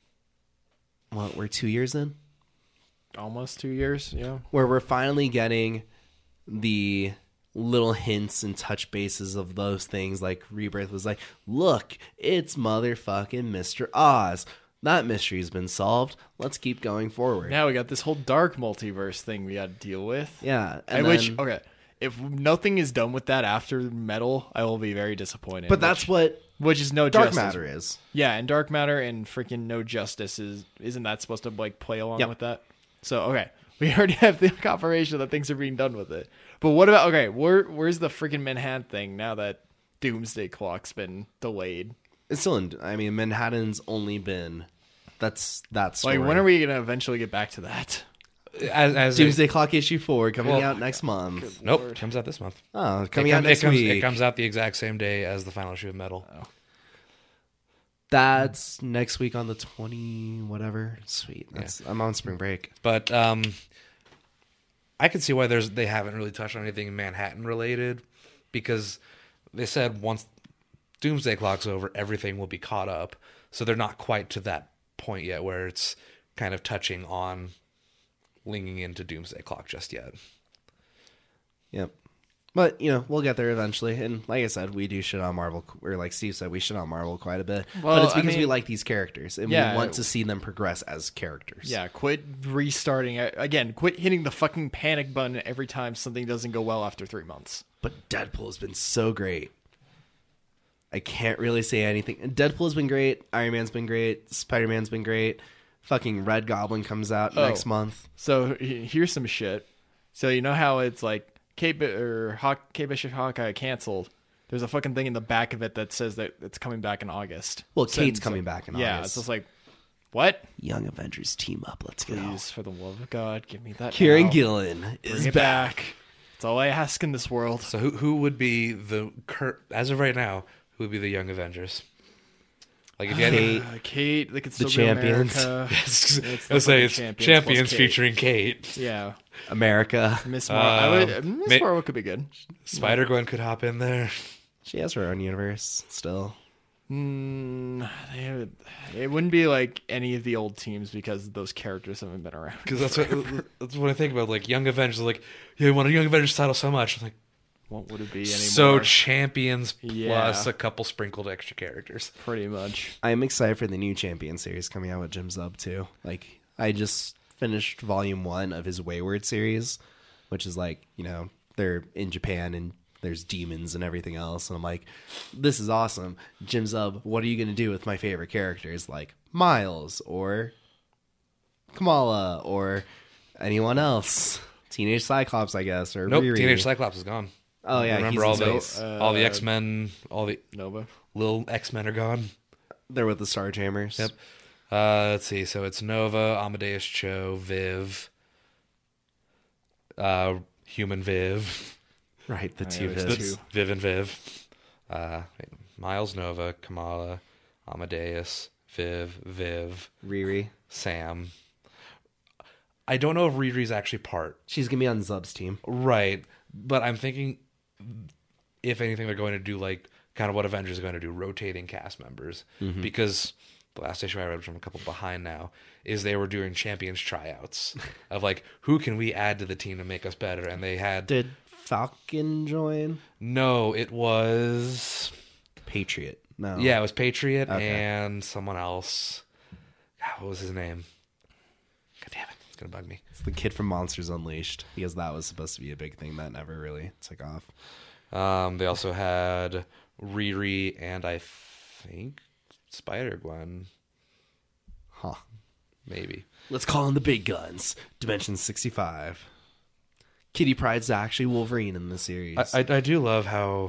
what, we're 2 years in? Almost 2 years, yeah. Where we're finally getting the little hints and touch bases of those things. Like Rebirth was like, look, it's motherfucking Mr. Oz. That mystery's been solved. Let's keep going forward. Now we got this whole dark multiverse thing we got to deal with. Yeah. Okay, if nothing is done with that after Metal, I will be very disappointed. But that's what which is No Dark Justice. Matter is. Yeah, and Dark Matter and freaking No Justice isn't that supposed to like play along Yep. with that? So okay, we already have the confirmation that things are being done with it. But what about where's the freaking Manhattan thing now that Doomsday Clock's been delayed? It's still in, I mean, Manhattan's only been, that's story. Like when are we gonna eventually get back to that? As Doomsday Clock issue 4 coming Well, out next month. nope, Lord. comes out this month. Oh, coming out next week. It comes out the exact same day as the final issue of Metal. That's next week on the 20 whatever. Sweet. I'm on spring break. But I can see why they haven't really touched on anything Manhattan related, because they said once Doomsday Clock's over, everything will be caught up. So they're not quite to that point yet where it's kind of touching on linking into Doomsday Clock just yet. Yep. But, we'll get there eventually. And like I said, we do shit on Marvel, or like Steve said, we shit on Marvel quite a bit. Well, but it's I because we mean- like these characters, and Yeah. we want to see them progress as characters. Yeah, quit restarting again. Quit hitting the fucking panic button every time something doesn't go well after 3 months. But Deadpool has been so great. I can't really say anything. Deadpool has been great. Iron Man's been great. Spider-Man's been great. Fucking Red Goblin comes out next month. So here's some shit. So you know how it's like Kate Bishop Hawkeye canceled. There's a fucking thing in the back of it that says that it's coming back in August. Well, So Kate's it's coming like- back in Yeah, August. it's just like, what? Young Avengers team up. Let's go. Please, for the love of God, give me that. Kieran now. Gillen is Bring it back. back. That's all I ask in this world. So who would be as of right now, who would be the Young Avengers? Like if you had Kate. Kate, they could still be champions. America. Yes, It's I'll say the it's fucking champions plus Kate. featuring Kate. Yeah, America. Miss Marvel. Um, Miss Marvel could be good. Spider Gwen could hop in there. She has her own universe still. It wouldn't be like any of the old teams because those characters haven't been around. Because that's what I think about. Like Young Avengers, like I want a Young Avengers title so much. I'm like, What would it be anymore? so champions plus Yeah. a couple sprinkled extra characters. Pretty much. I'm excited for the new Champion series coming out with Jim Zub too. Like I just finished volume 1 of his Wayward series, which is like, they're in Japan and there's demons and everything else. And I'm like, this is awesome. Jim Zub, what are you going to do with my favorite characters like Miles or Kamala or anyone else? Teenage Cyclops, I guess, or Nope, Riri. Teenage Cyclops is gone. Oh yeah, Remember he's all in the space. all the X-Men, all the Nova. little X-Men are gone. They're with the Starjammers. Yep. Let's see. So it's Nova, Amadeus Cho, Viv, Human Viv, Right, the Oh, two yeah, there's Vivs. two. Viv and Viv, Miles Nova, Kamala, Amadeus, Viv, Riri. Sam. I don't know if Riri's actually part. She's gonna be on Zub's team. Right. But I'm thinking, if anything, they're going to do like kind of what Avengers are going to do, rotating cast members. Because the last issue I read, which I'm a couple behind now, is they were doing champions tryouts of like, who can we add to the team to make us better? And they had... Did Falcon join? No, it was... Patriot. No. Yeah, it was Patriot Okay. and someone else. God, what was his name? God damn it. It's going to bug me. It's the kid from Monsters Unleashed, because that was supposed to be a big thing that never really took off. They also had Riri and I think Spider-Gwen, Huh. maybe. Let's call in the big guns. Dimension 65. Kitty Pryde's actually Wolverine in the series. I do love how,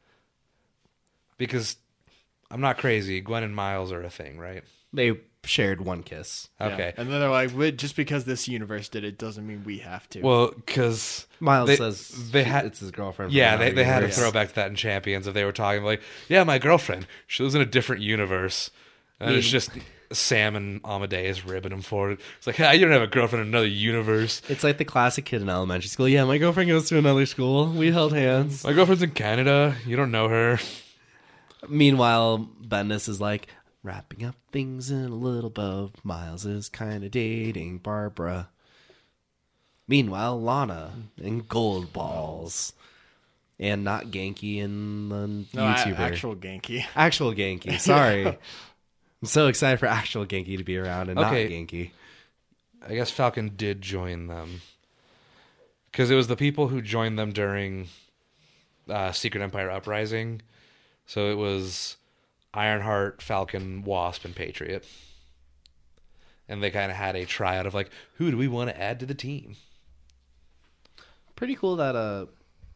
because I'm not crazy, Gwen and Miles are a thing, right? They shared one kiss. Yeah. Okay. And then they're like, just because this universe did it doesn't mean we have to. Well, because Miles They- says they had- it's his girlfriend. yeah, from they another had a universe. throwback to that in Champions. If they were talking like, yeah, my girlfriend, she lives in a different universe, and it's just Sam and Amadeus ribbing him for it. It's like, you don't have a girlfriend in another universe. It's like the classic kid in elementary school. Yeah, my girlfriend goes to another school. We held hands. My girlfriend's in Canada. You don't know her. Meanwhile, Bendis is like, wrapping up things in a little bow. Miles is kind of dating Barbara. Meanwhile, Lana and Gold Balls. And not Genki and the no, YouTuber. actual Genki. Actual Genki. Sorry. I'm so excited for actual Genki to be around and Okay. not Genki. I guess Falcon did join them. Because it was the people who joined them during Secret Empire Uprising. So it was Ironheart, Falcon, Wasp, and Patriot. And they kind of had a tryout of like, who do we want to add to the team? Pretty cool that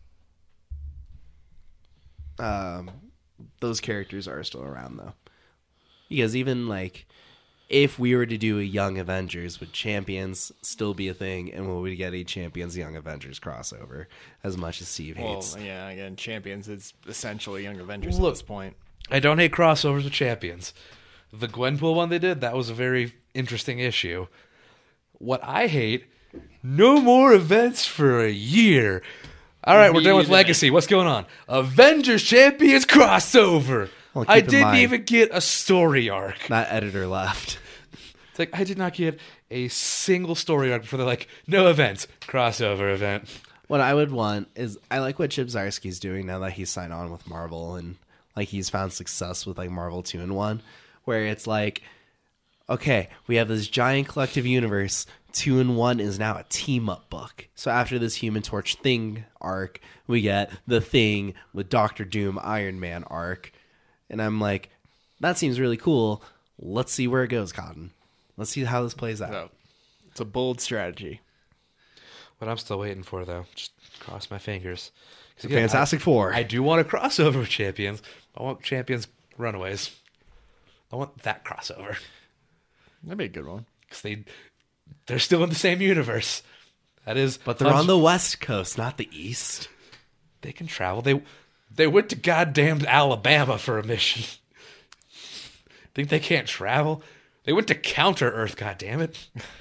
those characters are still around though. Because even like if we were to do a Young Avengers, would Champions still be a thing, and will we get a Champions Young Avengers crossover as much as Steve Well, hates? yeah, again, Champions, it's essentially Young Avengers Look. at this point. I don't hate crossovers with Champions. The Gwenpool one they did, that was a very interesting issue. What I hate, no more events for a year. All right, we're done with Legacy. What's going on? Avengers Champions crossover. Well, I keep in didn't mind- even get a story arc. That editor left. It's like, I did not get a single story arc before they're like, no events, crossover event. What I would want is, I like what Chip Zdarsky's doing now that he's signed on with Marvel, and like he's found success with like Marvel 2-in-1, where it's like, okay, we have this giant collective universe. 2-in-1 is now a team up book. So after this Human Torch Thing arc, we get the Thing with Doctor Doom Iron Man arc, and I'm like, that seems really cool. Let's see where it goes, Cotton. Let's see how this plays out. So, it's a bold strategy. What I'm still waiting for, though, just cross my fingers. 'Cause Fantastic Four. I do want a crossover with Champions. I want Champions Runaways. I want that crossover. That'd be a good one. Because they're still in the same universe. That is, But they're on the West Coast, not the East. They can travel. They went to goddamn Alabama for a mission. Think they can't travel? They went to Counter Earth. Goddammit.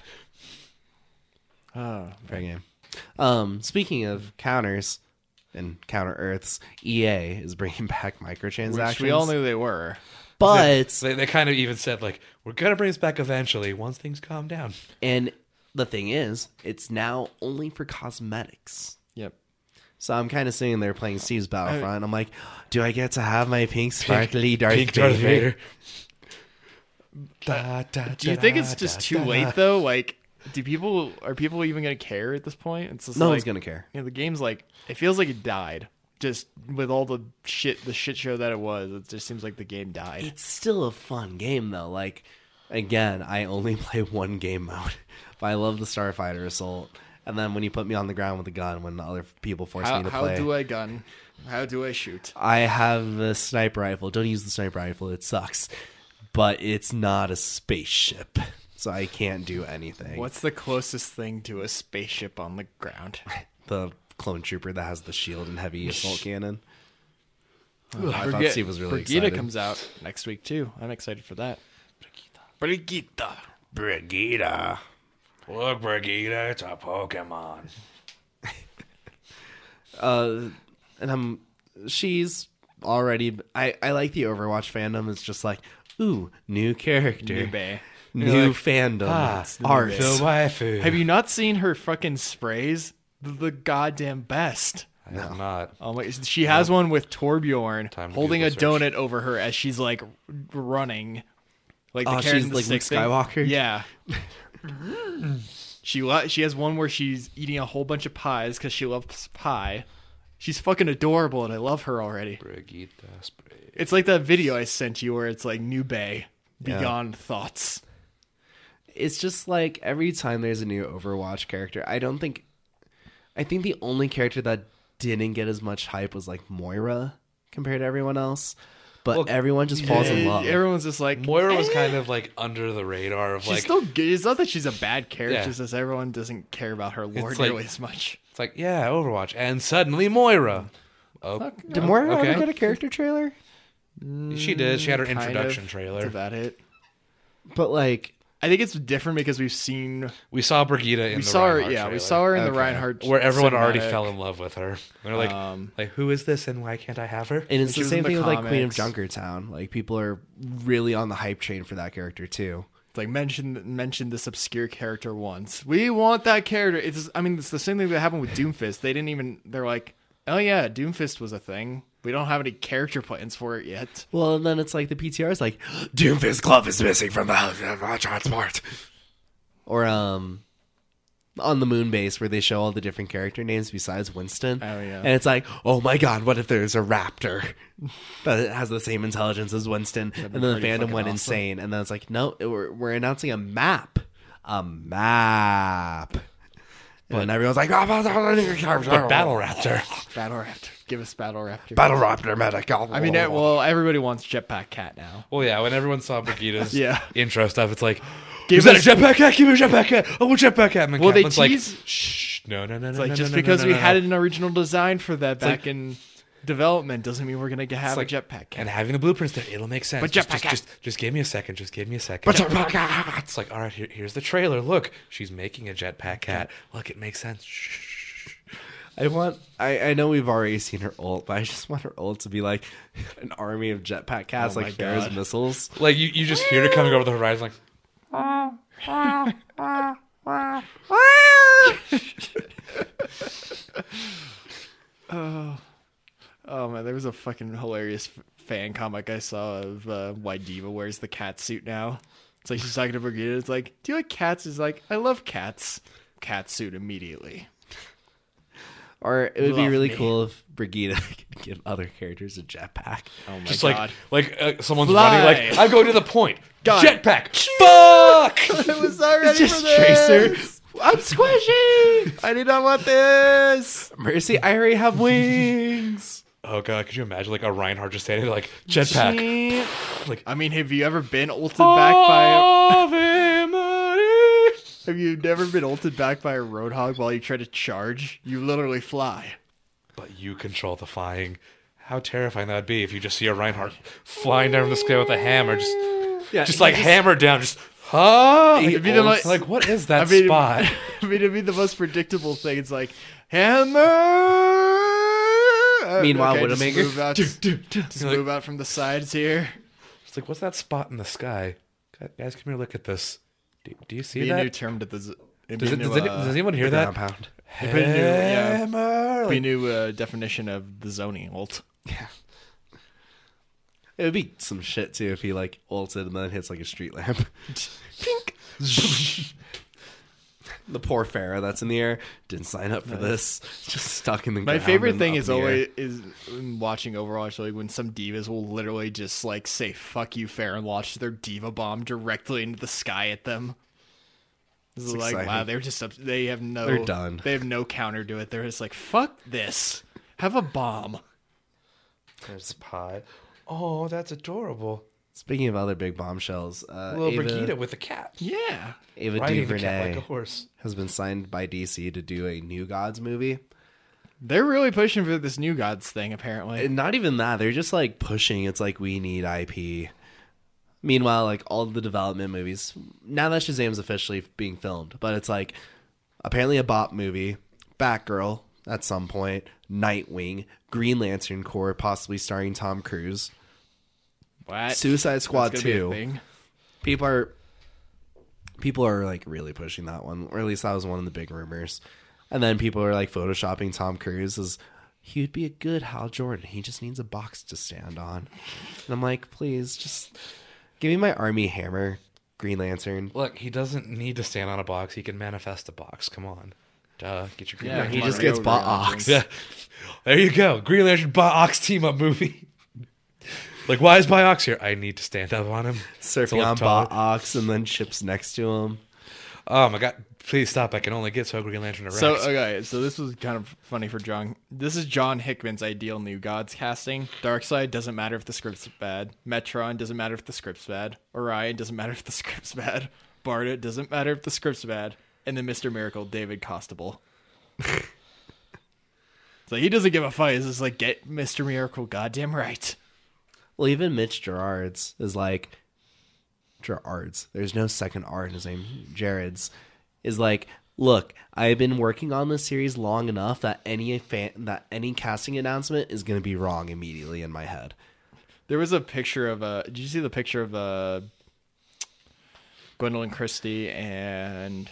Fair game. Speaking of counters and counter Earths, EA is bringing back microtransactions. Which we all knew they were. but They kind of even said like, we're gonna bring this back eventually once things calm down. and the thing is, it's now only for cosmetics. Yep. So I'm kind of sitting there playing Steve's Battlefront. I'm like, do I get to have my pink sparkly Darth Pink Vader? Darth Vader. Do you think it's just too late though? Like, are people even gonna care at this point? It's just No like, one's gonna care. You know, the game's like, it feels like it died. Just with all the shit show that it was, it just seems like the game died. It's still a fun game though. Like, again, I only play one game mode, but I love the Starfighter Assault, And then when you put me on the ground with a gun, when other people force me to How play, do I gun? How do I shoot? I have a sniper rifle. Don't use the sniper rifle; it sucks. But it's not a spaceship, so I can't do anything. What's the closest thing to a spaceship on the ground? The clone trooper that has the shield and heavy assault cannon? I thought Brigida- Steve was really Brigida excited. comes out next week too. I'm excited for that. Brigida. Brigida. Look, Brigida, it's a Pokemon. And she's already. I like the Overwatch fandom. It's just like, ooh, new character, New Bay. new like, fandom, the new art. Bay. The waifu. Have you not seen her fucking sprays? The goddamn best. I have not. Oh my! She has one with Torbjorn Time to holding a Google search. donut over her as she's like running, like the Oh, carrot she's and the like stick Luke thing. Skywalker? Yeah. She has one where she's eating a whole bunch of pies because she loves pie. She's fucking adorable, and I love her already. Brigida spray. It's like that video I sent you where it's like New Bay, Beyond Thoughts. It's just like every time there's a new Overwatch character, I think the only character that didn't get as much hype was like Moira compared to everyone else. But Well, everyone just falls in love. Everyone's just like Moira was kind of like under the radar of she's like still good. It's not that she's a bad character; Yeah. it's just everyone doesn't care about her lore It's like- nearly as much. it's like yeah, Overwatch, and suddenly Moira. Oh, Did Moira okay. ever get a character trailer? She did. She had her Kind of. introduction That's trailer. about it. But like, I think it's different because we've seen We saw Brigida in we the saw her. Reinhardt Yeah, we trailer, saw her in the Okay. Reinhardt, where everyone already cinematic. fell in love with her. They're like, Um, who is this, and why can't I have her? and it's she the was in same the thing with like Queen of comics. Junkertown. Like people are really on the hype train for that character too. It's like mention this obscure character once. We want that character. It's the same thing that happened with Doomfist. They didn't even. They're like, oh yeah, Doomfist was a thing. We don't have any character plans for it yet. Well, and then it's like the PTR is like, Doomfist Glove is missing from the transport. Or on the moon base where they show all the different character names besides Winston. Oh, yeah. And it's like, oh my god, what if there's a raptor that has the same intelligence as Winston? And then the pretty fandom fucking went awesome. insane. And then it's like, no, we're announcing a map. A map. And everyone's like, But Battle Raptor. Battle Raptor. Give us Battle Raptor. Battle Raptor medic. I mean, well, everybody wants Jetpack Cat now. Well, yeah, when everyone saw Brigida's Yeah. intro stuff, it's like, Give is that a us- jetpack cat? Give me a jetpack cat. I want a jetpack cat. And then Well, they Catman's like, tease- shh, no. It's like just because we had an original design for that back in development doesn't mean we're gonna have like- a Jetpack Cat. And having the blueprints there, it'll make sense. But Just, Jetpack Cat. just give me a second. Just give me a second. It's like, all right, here's the trailer. Look, she's making a jetpack cat. Look, it makes sense. Shh. I know we've already seen her ult, but I just want her ult to be like an army of jetpack cats, Oh like my Farrah's God. missiles. Like you just hear it coming over the horizon, like Oh man, there was a fucking hilarious fan comic I saw of why Diva wears the cat suit now. It's like she's talking to Brigida. It's like, do you like cats? Is like, I love cats. Cat suit immediately. Or it would be Love really me. could if Brigida could give other characters a jetpack. Oh my just god. like someone's Fly. running. Like I'm going to the point. God. Jetpack. Fuck. I was not ready Just for this. Tracer. I'm squishy. I did not want this. Mercy, I already have wings. Oh god, could you imagine like a Reinhardt just standing there like jetpack? Like I mean, have you ever been ulted back by Ave Maria. Have you never been ulted back by a Roadhog while you try to charge? You literally fly. But you control the flying. How terrifying that would be if you just see a Reinhardt flying down from the sky with a hammer, just like hammered down, just It'd be the most- like what is that I mean, spot? I mean, it'd be the most predictable thing. It's like, hammer! Meanwhile, just Widowmaker. move out, just move out from the sides here. It's like what's that spot in the sky? Guys, come here, look at this. Do you see Be a new that? term to the... Does anyone hear that? Pound. Put a new, yeah, Hammer. be a Like, new definition of the zoning ult. Yeah. It would be some shit too if he like ulted and then hits like a street lamp. Pink. The poor Farrah that's in the air didn't sign up for this. Just stuck in the My ground favorite and thing up is in the air. always is in watching Overwatch, like when some divas will literally just like say "fuck you, Fair" and launch their diva bomb directly into the sky at them. This is It's like, exciting. wow, they have no, They're done. They have no counter to it. They're just like, fuck this. Have a bomb. There's pie. Oh, that's adorable. Speaking of other big bombshells, Little Brigitte with a cat. Yeah. Ava Riding the cat DuVernay like a horse. has been signed by DC to do a New Gods movie. They're really pushing for this New Gods thing, apparently. And not even that, they're just like pushing. It's like we need IP. Meanwhile, like all the development movies, now that Shazam's officially being filmed, but it's like apparently a bop movie, Batgirl at some point, Nightwing, Green Lantern Corps, possibly starring Tom Cruise, What? Suicide Squad That's gonna be a 2. thing. People are like really pushing that one, or at least that was one of the big rumors. And then people are like photoshopping Tom Cruise as he'd be a good Hal Jordan. He just needs a box to stand on. And I'm like, please just give me my Army Hammer, Green Lantern. Look, he doesn't need to stand on a box. He can manifest a box. Come on. Duh. Get your Green Yeah, Lantern. He come just on, gets go bought Green Lantern. ox. Yeah. There you go. Green Lantern Ox team up movie. Like, why is Biox here? I need to stand up on him. To Surfing look on taller. bot ox and then ships next to him. Oh my god. Please stop. I can only get so Green Lantern erect. So okay, so this was kind of funny for John. This is John Hickman's ideal New Gods casting. Darkseid doesn't matter if the script's bad. Metron doesn't matter if the script's bad. Orion doesn't matter if the script's bad. Barda doesn't matter if the script's bad. And then Mr. Miracle, David Costable. So he doesn't give a fuck. He's just like, get Mr. Miracle goddamn right. Well, even Mitch Gerards is like Gerards. There's no second R in his name. Jared's is like, look, I've been working on this series long enough that any casting announcement is going to be wrong immediately in my head. There was a picture of did you see the picture of Gwendolyn Christie and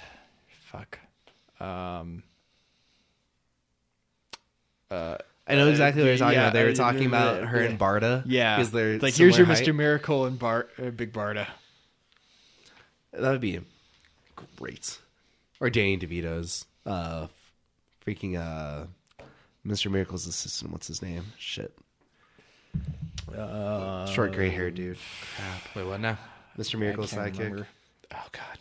I know exactly what you're talking yeah, about. They were talking about her yeah. and Barda. Yeah, because they're it's like, here's your similar height. Mr. Miracle and Big Barda. That would be great. Or Danny DeVito's freaking Mr. Miracle's assistant. What's his name? Shit. Short gray hair dude. Crap. Wait, what now? Mr. Miracle's I can't sidekick. remember. Oh god.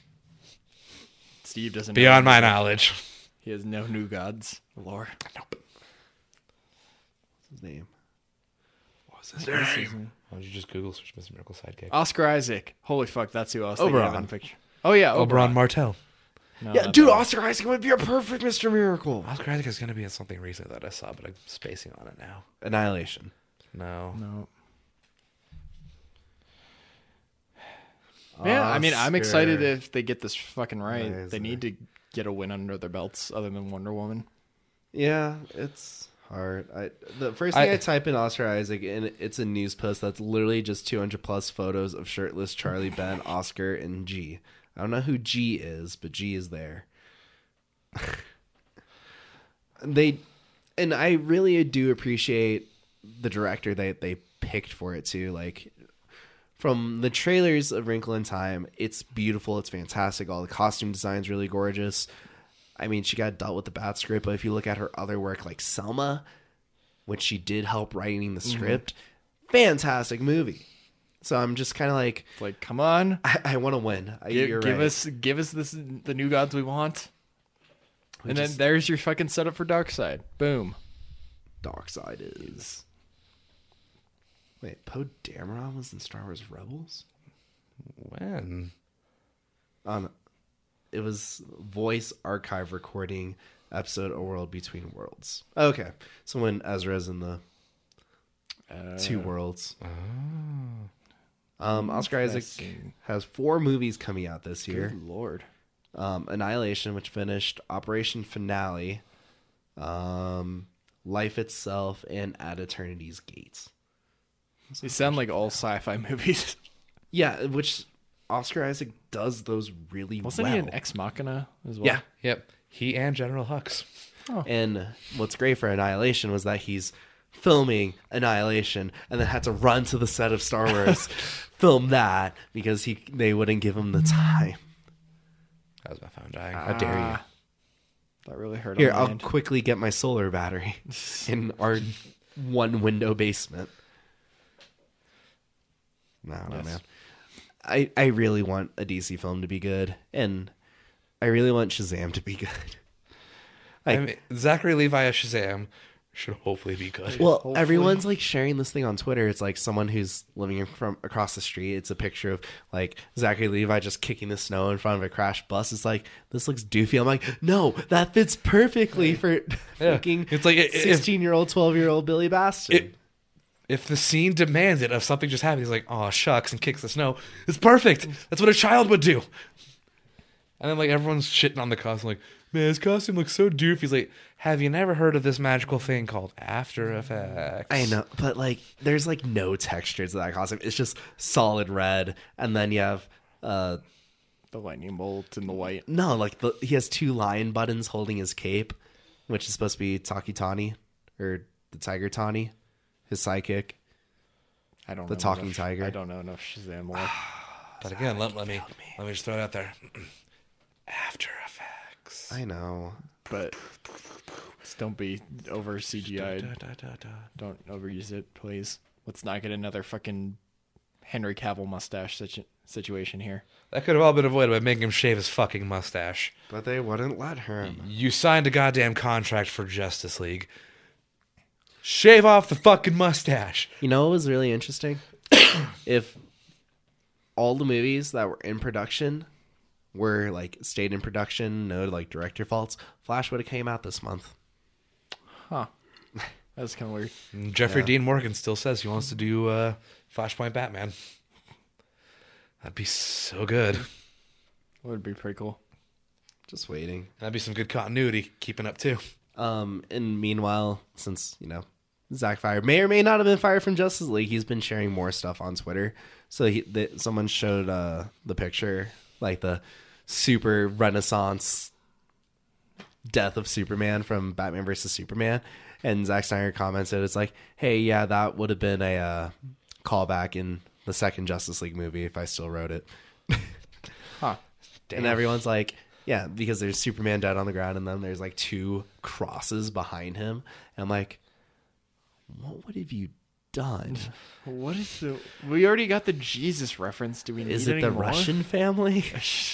Steve doesn't Beyond know. my knowledge. He has no New Gods lore. Nope. What's his name? What's his name? Why don't you just Google search Mr. Miracle sidekick? Oscar Isaac. Holy fuck, that's who I was thinking of Oberon. in the picture. Oh yeah, Oberon Martell. No, Yeah, not dude, that. Oscar Isaac would be a perfect Mr. Miracle. Oscar Isaac is going to be in something recent that I saw, but I'm spacing on it now. Annihilation. No. No. Yeah, I mean, I'm excited Oscar if they get this fucking right. They Isaac. need to get a win under their belts other than Wonder Woman. Yeah, it's hard. The first thing I type in Oscar Isaac, and it's a news post that's literally just 200 plus photos of shirtless Charlie, Ben, Oscar, and G. I don't know who G is, but G is there. And I really do appreciate the director that they picked for it too. Like, from the trailers of Wrinkle in Time, it's beautiful, it's fantastic. All the costume design's really gorgeous. I mean, she got dealt with the bad script, but if you look at her other work like Selma, which she did help writing the script, fantastic movie. So I'm just kind of like, It's like, come on, I want to win. You're give right. us the New Gods we want. And then just- there's your fucking setup for Darkseid. Boom. Darkseid is. Wait, Poe Dameron was in Star Wars Rebels? When? It was voice archive recording episode A World Between Worlds. Okay, so when Ezra's in the two worlds. Oscar Isaac Interesting. has 4 movies coming out this year. Good Lord. Annihilation, which finished, Operation Finale, Life Itself, and At Eternity's Gates. They sound like all sci-fi movies. Yeah, which Oscar Isaac does those really Wasn't well. he in Ex Machina as well? Yeah. Yep. He and General Hux. And what's great for Annihilation was that he's filming Annihilation and then had to run to the set of Star Wars, film that, because they wouldn't give him the time. That was my phone dying. How dare you? That really hurt. Here, on my I'll end. quickly get my solar battery in our one window basement. No, Yes. man. I really want a DC film to be good, and I really want Shazam to be good. I mean, Zachary Levi as Shazam should hopefully be good. Well, Hopefully. everyone's like sharing this thing on Twitter. It's like someone who's living from across the street. It's a picture of like Zachary Levi just kicking the snow in front of a crashed bus. It's like, this looks doofy. I'm like, no, that fits perfectly for fucking It's like if- 16-year-old, 12-year-old Billy Bastion. If the scene demands it, if something just happened, he's like, "Oh shucks," and kicks the snow. It's perfect. That's what a child would do. And then like everyone's shitting on the costume, like, "Man, his costume looks so doofy." He's like, "Have you never heard of this magical thing called After Effects?" I know, but like, there's like no texture to that costume. It's just solid red, and then you have The lightning bolt and the white. no, like he has 2 lion buttons holding his cape, which is supposed to be Taki Tani or the Tiger Tani, his sidekick. I don't The know talking enough- tiger. I don't know enough Shazam lore. But again, let me just throw it out there. After Effects. I know. But just don't be over CGI. Da, da, da, da. Don't overuse it, please. Let's not get another fucking Henry Cavill mustache situation here. That could have all been avoided by making him shave his fucking mustache. But they wouldn't let him. You signed a goddamn contract for Justice League. Shave off the fucking mustache. You know what was really interesting? If all the movies that were in production were like stayed in production, no like director faults, Flash would have came out this month. Huh. That's kind of weird. And Jeffrey Yeah. Dean Morgan still says he wants to do Flashpoint Batman. That'd be so good. Would be pretty cool. Just waiting. That'd be some good continuity keeping up too. And meanwhile, since, you know, Zack fired, may or may not have been fired from Justice League, he's been sharing more stuff on Twitter. So someone showed the picture, like the super Renaissance death of Superman from Batman versus Superman. And Zack Snyder commented, it's like, hey, yeah, that would have been a callback in the second Justice League movie if I still wrote it. Huh. And everyone's like, yeah, because there's Superman dead on the ground, and then there's like 2 crosses behind him. And I'm like, what would have you done? What is the... We already got the Jesus reference. Do we need Is it any the more? Russian family?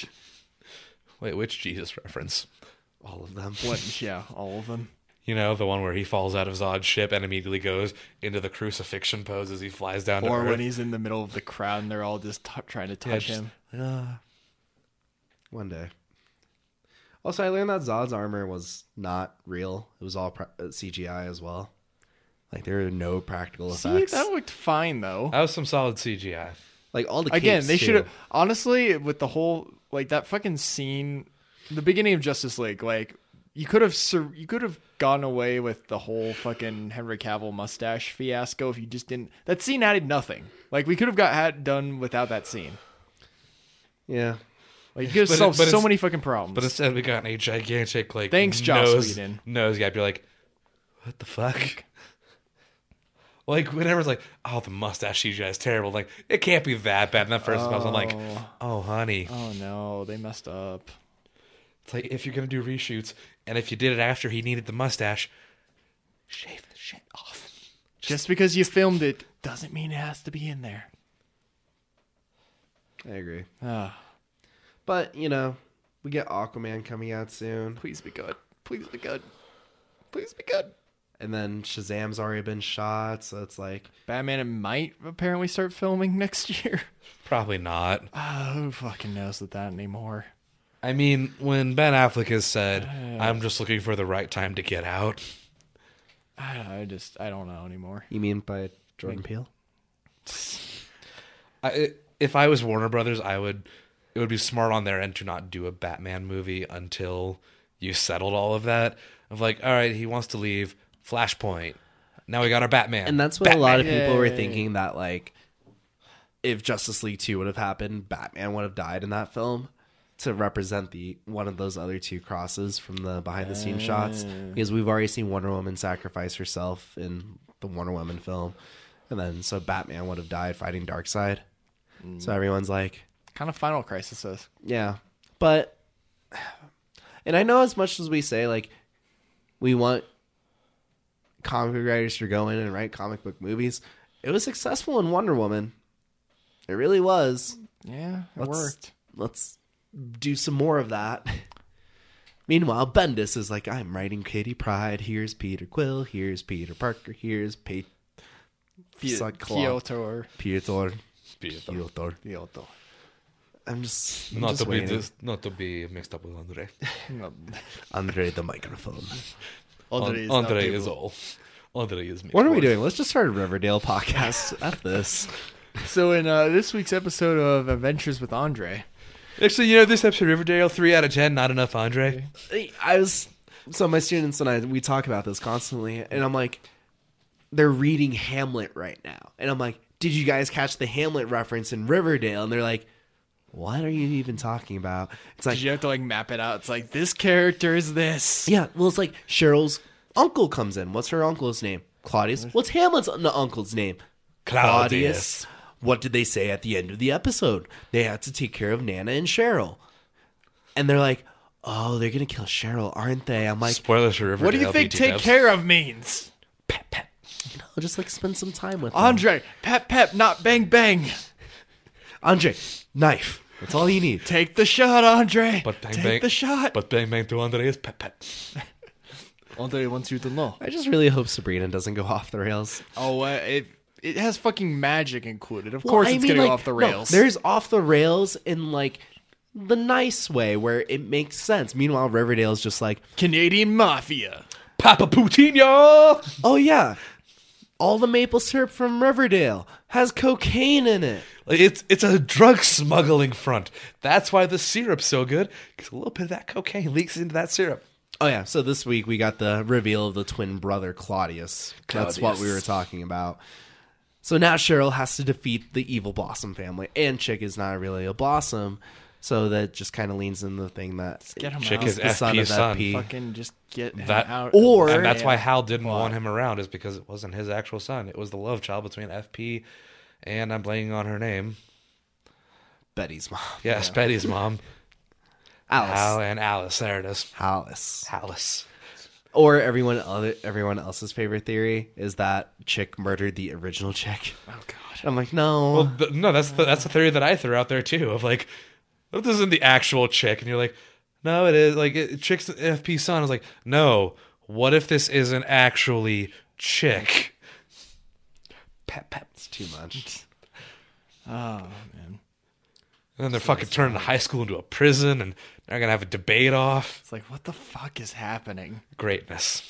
Wait, which Jesus reference? All of them. What? Yeah, all of them. You know, the one where he falls out of Zod's ship and immediately goes into the crucifixion pose as he flies down to Or Earth. when he's in the middle of the crowd and they're all just trying to touch just- him. One day. Also, I learned that Zod's armor was not real. It was all CGI as well. Like, there were no practical See, effects. that looked fine, though. That was some solid CGI. Like, all the Again, capes, they too. should have... Honestly, with the whole... Like, that fucking scene... The beginning of Justice League, like... You could have gone away with the whole fucking Henry Cavill mustache fiasco if you just didn't... That scene added nothing. Like, we could have had done without that scene. Yeah. Like, you could have But it- solved but so it's- many fucking problems. But instead, we got a gigantic, like, Thanks, Joss nose, Whedon. nose gap. You're like, what the fuck? Like, whenever it's like, oh, the mustache CGI is terrible. Like, it can't be that bad. And that first time I'm like, oh, honey. Oh, no. They messed up. It's like, if you're going to do reshoots, and if you did it after he needed the mustache, shave the shit off. Just because you filmed it doesn't mean it has to be in there. I agree. Ah, But, you know, we get Aquaman coming out soon. please be good. Please be good. Please be good. And then Shazam's already been shot, so it's like... Batman might apparently start filming next year. Probably not. Who fucking knows with that anymore? I mean, when Ben Affleck has said, I'm just looking for the right time to get out. I don't know anymore. You mean by Jordan Peele? If I was Warner Brothers, it would be smart on their end to not do a Batman movie until you settled all of that. Of like, all right, he wants to leave. Flashpoint. Now we got our Batman. And that's what a lot of Batman. people were Yay. thinking, that, like, if Justice League 2 would have happened, Batman would have died in that film to represent one of those other 2 crosses from the behind-the-scenes shots. Because we've already seen Wonder Woman sacrifice herself in the Wonder Woman film. And then, so Batman would have died fighting Darkseid. So everyone's like, Kind of Final Crisis is. yeah. But, and I know as much as we say, like, we want comic book writers to go in and write comic book movies, it was successful in Wonder Woman. It really was. Yeah, it Let's- worked. Let's do some more of that. Meanwhile, Bendis is like, I'm writing Kitty Pryde. Here's Peter Quill. Here's Peter Parker. Here's Piotr. I'm just Not to be waiting. not to be mixed up with Andre. Andre the microphone. Andre is all. Andre is me. What are we doing? Let's just start a Riverdale podcast. F this. So in this week's episode of Adventures with Andre, Actually, this episode of Riverdale, 3 out of 10, not enough Andre. So my students and I, we talk about this constantly, and I'm like, they're reading Hamlet right now, and I'm like, did you guys catch the Hamlet reference in Riverdale? And they're like, what are you even talking about? It's like, did you have to like map it out? It's like this character is this. yeah, well, it's like Cheryl's uncle comes in. What's her uncle's name? Claudius. What's Hamlet's uncle's name? Claudius. What did they say at the end of the episode? They had to take care of Nana and Cheryl. And they're like, oh, they're going to kill Cheryl, aren't they? I'm like, Spoilers for Riverdale. What do you think BT take dubs. care of means? pep, pep. I'll just like spend some time with them. Andre, pep pep, not bang bang. Andre, knife. That's all you need. Take the shot, Andre. But bang Take bang. the shot. But bang bang to Andre is pet pet. Andre wants you to know. I just really hope Sabrina doesn't go off the rails. Oh, it has fucking magic included. Of course, it's gonna go off the rails. No, there's off the rails in like the nice way where it makes sense. Meanwhile, Riverdale's just like, Canadian mafia. Papa Poutine! oh yeah, all the maple syrup from Riverdale has cocaine in it. Like, it's a drug smuggling front. That's why the syrup's so good, because a little bit of that cocaine leaks into that syrup. Oh yeah, so this week we got the reveal of the twin brother Claudius. That's what we were talking about. So now Cheryl has to defeat the evil Blossom family, and Chick is not really a Blossom, so that just kind of leans into the thing that Get him Chick out. is the son FP's of son. FP. Fucking just get him That- out. or- And that's why Yeah. Hal didn't want him around, is because it wasn't his actual son. It was the love child between FP and I'm blanking on her name. Betty's mom, Yes, Betty's mom. Alice. Hal and Alice. There it is. Alice. Alice. Or everyone else's favorite theory is that Chick murdered the original Chick. Oh god. I'm like, no. Well, no, that's the theory that I threw out there too. Of like, what if this isn't the actual Chick? And you're like, no, it is. Like, Chick's FP's son. I was like, no. What if this isn't actually Chick? pep, pep. It's too much. Oh man. And then they're fucking turning the high school into a prison, and they're gonna have a debate off. It's like, what the fuck is happening? Greatness.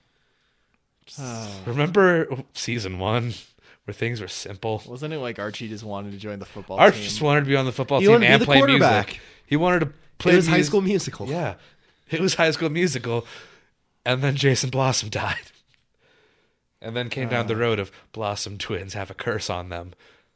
Oh. Remember season 1 where things were simple? Wasn't it like Archie just wanted to join the football Arch team? just wanted to be on the football He team wanted to be and the play quarterback. music. He wanted to play. It was High music. School Musical. Yeah, it was High School Musical, and then Jason Blossom died, and then came down the road of Blossom twins have a curse on them.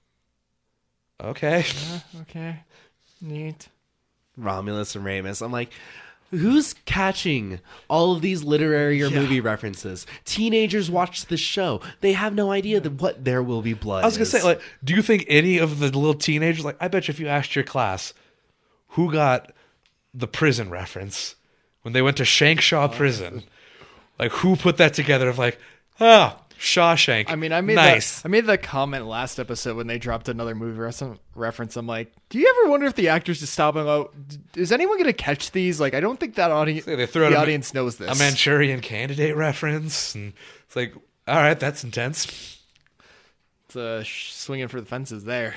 Okay, Okay. Neat. Romulus and Remus. I'm like, who's catching all of these literary or movie references? Teenagers watch this show. They have no idea that what There Will Be Blood I was gonna is. say, like, do you think any of the little teenagers, like, I bet you if you asked your class who got the prison reference when they went to Shankshaw Prison, like, who put that together of like, Shawshank. I mean, I made nice. I made that comment last episode when they dropped another movie reference. I'm like, do you ever wonder if the actors just stop and go, is anyone going to catch these? Like, I don't think that audience, They threw out the a- audience knows this. a Manchurian Candidate reference, and it's like, all right, that's intense. It's swinging for the fences there.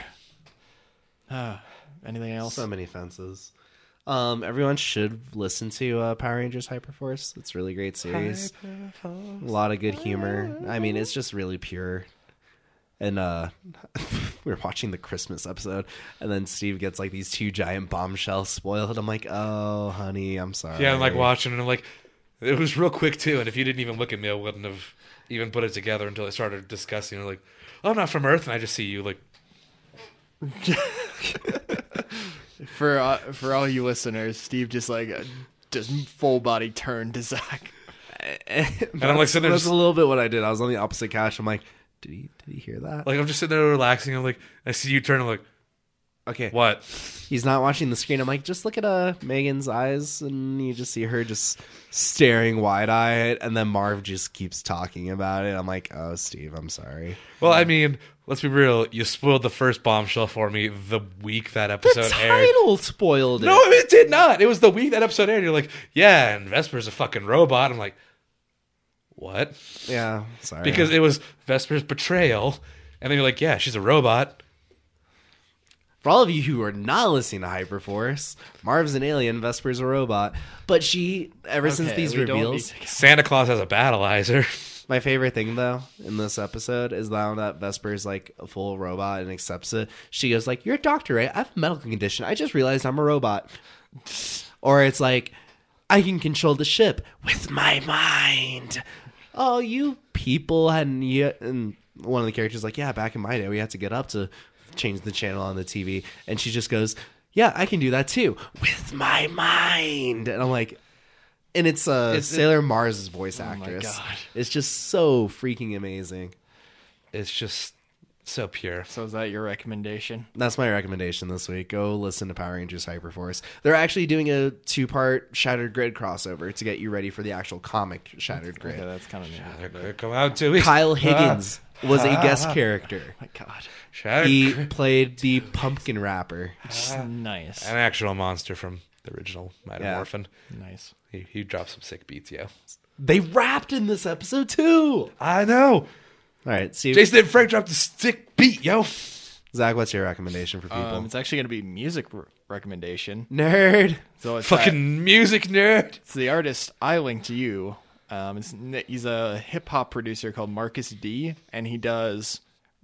Anything else? So many fences. Everyone should listen to Power Rangers Hyperforce. It's a really great series. A lot of good humor. I mean, it's just really pure. And we were watching the Christmas episode, and then Steve gets like these 2 giant bombshells spoiled. I'm like, oh, honey, I'm sorry. Yeah, I'm like watching, and I'm like, it was real quick too. And if you didn't even look at me, I wouldn't have even put it together until I started discussing. I'm like, oh, I'm not from Earth, and I just see you like. For all you listeners, Steve just full body turn to Zach. And I'm like sitting there that's just- a little bit what I did. I was on the opposite couch. I'm like, did he hear that? Like, I'm just sitting there relaxing. I'm like, I see you turn. I'm like, Okay. What? He's not watching the screen. I'm like, just look at Megan's eyes, and you just see her just staring wide-eyed, and then Marv just keeps talking about it. I'm like, oh, Steve, I'm sorry. Well, I mean, let's be real. You spoiled the first bombshell for me the week that The episode aired. title spoiled it. No, it did not. It was the week that episode aired. You're like, yeah, and Vesper's a fucking robot. I'm like, what? Yeah, sorry. Because it was Vesper's betrayal. And then you're like, yeah, she's a robot. For all of you who are not listening to Hyperforce, Marv's an alien, Vesper's a robot. But she, ever since Okay, these we don't reveals, need to- Santa Claus has a battleizer. my favorite thing though in this episode is now that Vesper's like a full robot and accepts it. She goes like, "You're a doctor, right? I have a medical condition. I just realized I'm a robot." Or it's like, "I can control the ship with my mind." Oh, you people hadn't yet. And one of the characters is like, "Yeah, back in my day, we had to get up to change the channel on the TV," and she just goes, "Yeah, I can do that too with my mind." And I'm like, and it's Sailor Mars' voice actress. God. It's just so freaking amazing. It's just so pure. So is that your recommendation? That's my recommendation this week. Go listen to Power Rangers Hyperforce. They're actually doing a 2-part Shattered Grid crossover to get you ready for the actual comic Shattered Grid. Okay, that's kind of neat. They're going to come out 2 weeks. Kyle Higgins was a guest character. My God, Shattered. He played the pumpkin rapper. nice, An actual monster from the original Mighty Yeah. Morphin. nice. He dropped some sick beats, yo. They rapped in this episode too. I know. All right, Steve. Jason and Frank dropped a sick beat, yo. Zach, what's your recommendation for people? It's actually going to be music recommendation. Nerd. So it's Fucking music nerd. it's the artist I linked to you. He's a hip hop producer called Marcus D, and he does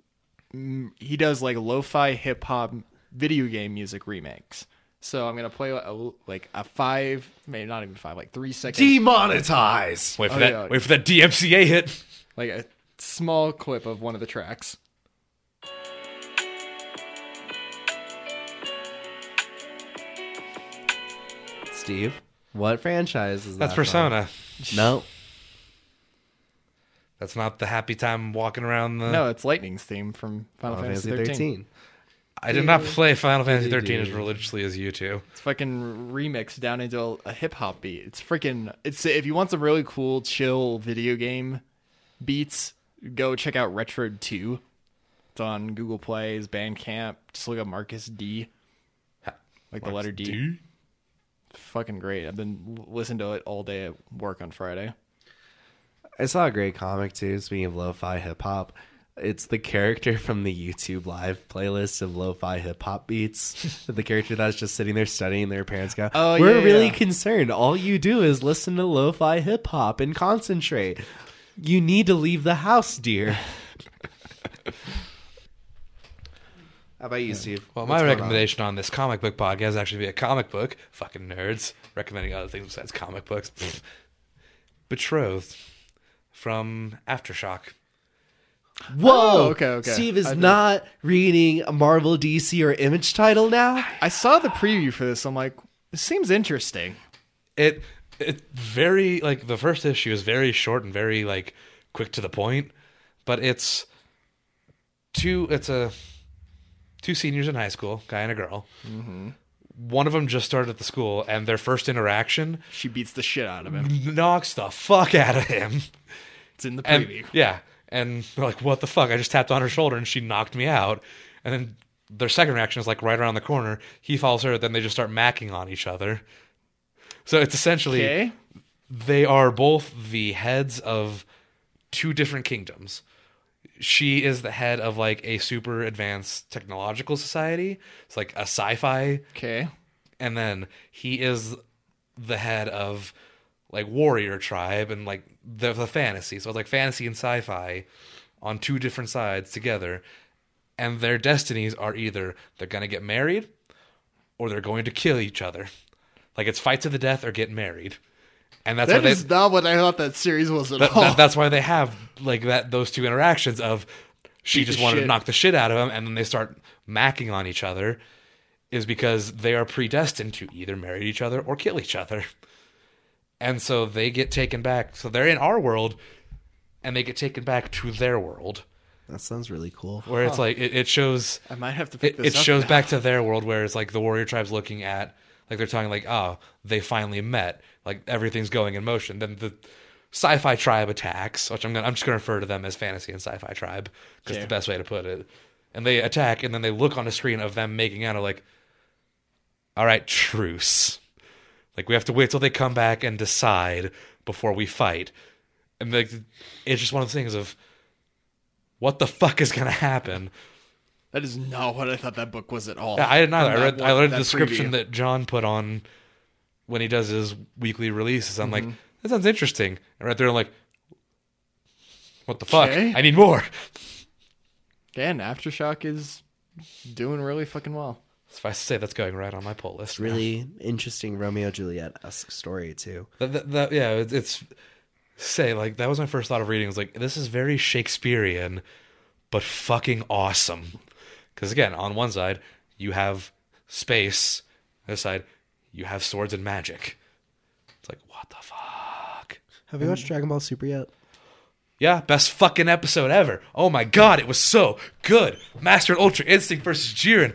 like lo-fi hip hop video game music remakes. So I'm gonna play a 5, maybe not even 5, like 3 second, Demonetize. Wait for Oh, that. yeah. Wait for that DMCA hit. like a small clip of one of the tracks. Steve, what franchise is that? That's from? Persona. No. That's not the happy time walking around the. No, it's Lightning's theme from Final Fantasy 13. I did not play Final Fantasy 13 as religiously as you two. It's fucking remixed down into a hip hop beat. It's freaking. It's if you want some really cool, chill video game beats, go check out Retro 2. It's on Google Play's Bandcamp. Just look up Marcus D, like the letter D. Fucking great. I've been listening to it all day at work on Friday. I saw a great comic too. Speaking of lo-fi hip hop, it's the character from the YouTube live playlist of lo-fi hip hop beats. The character that's just sitting there studying. Their parents go, Oh, "We're yeah, really yeah. concerned. All you do is listen to lo-fi hip hop and concentrate. You need to leave the house, dear." How about you, Steve? Well, What's my going on? recommendation on this comic book podcast is actually be a comic book. Fucking nerds. Recommending other things besides comic books. Betrothed from Aftershock. Whoa! Oh, okay. Steve is I did. not reading a Marvel, DC, or Image title now. I saw the preview for this. I'm like, this seems interesting. It very like the first issue is very short and very like quick to the point, but it's two seniors in high school, guy and a girl. Mm-hmm. One of them just started at the school, and their first interaction She beats the shit out of him. knocks the fuck out of him. It's in the And preview. yeah, and they're like, "What the fuck?" I just tapped on her shoulder, and she knocked me out. And then their second reaction is like right around the corner. He follows her, then they just start macking on each other. So it's essentially Okay. they are both the heads of two different kingdoms. She is the head of like a super advanced technological society. It's like a sci-fi, Okay. and then he is the head of like warrior tribe and like the fantasy. So it's like fantasy and sci-fi on two different sides together, and their destinies are either they're gonna get married or they're going to kill each other. Like it's fight to the death or get married, and that's why That is not what I thought that series was at that, all. that's why they have like those two interactions of she Beat just the wanted to shit. knock the shit out of him, and then they start macking on each other, is because they are predestined to either marry each other or kill each other. And so they get taken back. So they're in our world, and they get taken back to their world. That sounds really cool. where it's like it shows I might have to pick it this up shows now. back to their world where it's like the warrior tribe's looking at, like they're talking like, oh, they finally met, like everything's going in motion. Then the sci-fi tribe attacks, which I'm just gonna refer to them as fantasy and sci-fi tribe because Okay. it's the best way to put it. And they attack, and then they look on a screen of them making out, like, all right, truce. Like we have to wait till they come back and decide before we fight. And like, it's just one of those things of what the fuck is gonna happen. That is not what I thought that book was at all. Yeah, I didn't either. From I read the that description preview. that John put on when he does his weekly releases. I'm like, Mm-hmm. that sounds interesting. And right there, I'm like, what the fuck? Okay. I need more. Yeah, and Aftershock is doing really fucking well. Suffice to say, that's going right on my pull list. It's really interesting Romeo Juliet-esque story too. Yeah, it's say like that was my first thought of reading. It was like, this is very Shakespearean, but fucking awesome. Because again, on one side you have space, on the other side you have swords and magic. It's like, what the fuck? Have you watched Dragon Ball Super yet? Yeah, best fucking episode ever. Oh my god, it was so good. Master and Ultra Instinct versus Jiren.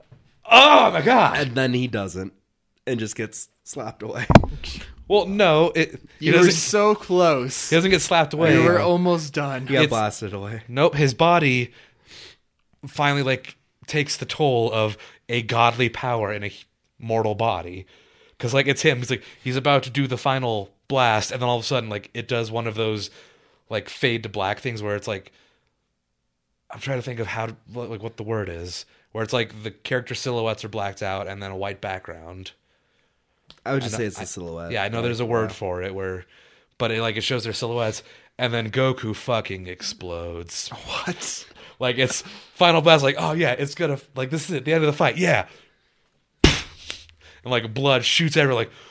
Oh my god. And then he doesn't, and just gets slapped away. Well, no, he You were doesn't. so close. He doesn't get slapped away. You were almost done. He got It's- blasted away. Nope, his body finally like takes the toll of a godly power in a mortal body. Because like it's him. He's about to do the final blast, and then all of a sudden like it does one of those like fade to black things where it's like, I'm trying to think of how to, like what the word is, where it's like the character silhouettes are blacked out and then a white background. I would just I say know- it's a silhouette. Yeah, I know there's a word for it where, but it shows their silhouettes, and then Goku fucking explodes. What? Like it's final blast, like, oh yeah, it's gonna, like, this is it, the end of the fight, yeah. And like blood shoots everywhere, like,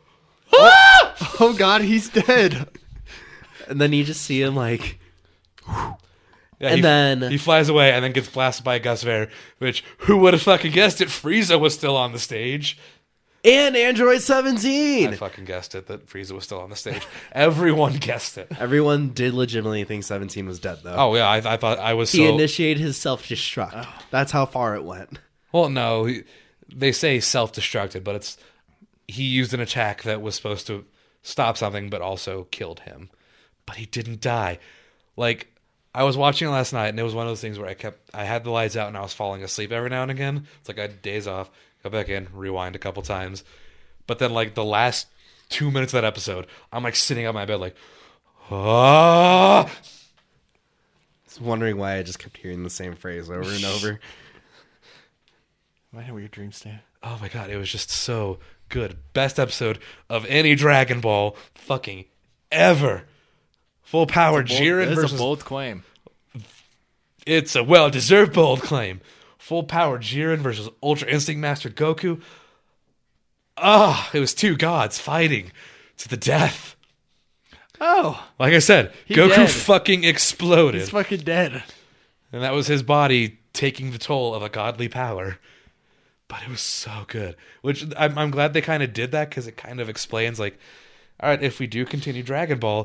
Oh god, he's dead. And then you just see him like, yeah, And then- he flies away and then gets blasted by a gust of air, which, who would have fucking guessed it? Frieza was still on the stage. and Android I 17. fucking guessed it that Frieza was still on the stage. Everyone guessed it. Everyone did legitimately think 17 was dead though. Oh yeah, I thought I was He so. initiated his self-destruct. That's how far it went. Well, no, they say self-destructed, but he used an attack that was supposed to stop something, but also killed him. But he didn't die. Like, I was watching it last night, and it was one of those things where I had the lights out, and I was falling asleep every now and again. It's like I had days off, go back in, rewind a couple times. But then, like, the last 2 minutes of that episode, I'm, like, sitting on my bed, like, ah! I was wondering why I just kept hearing the same phrase over and over. Might have weird dreams, Stan. Oh my god, it was just so good. Best episode of any Dragon Ball fucking ever. Full power Jiren That is versus... a bold claim. It's a well-deserved bold claim. Full power Jiren versus Ultra Instinct Master Goku. Ah, it was two gods fighting to the death. Oh, Like I said, He Goku dead. fucking exploded. he's fucking dead. And that was his body taking the toll of a godly power. But it was so good. Which I'm glad they kind of did that, because it kind of explains, like, all right, if we do continue Dragon Ball,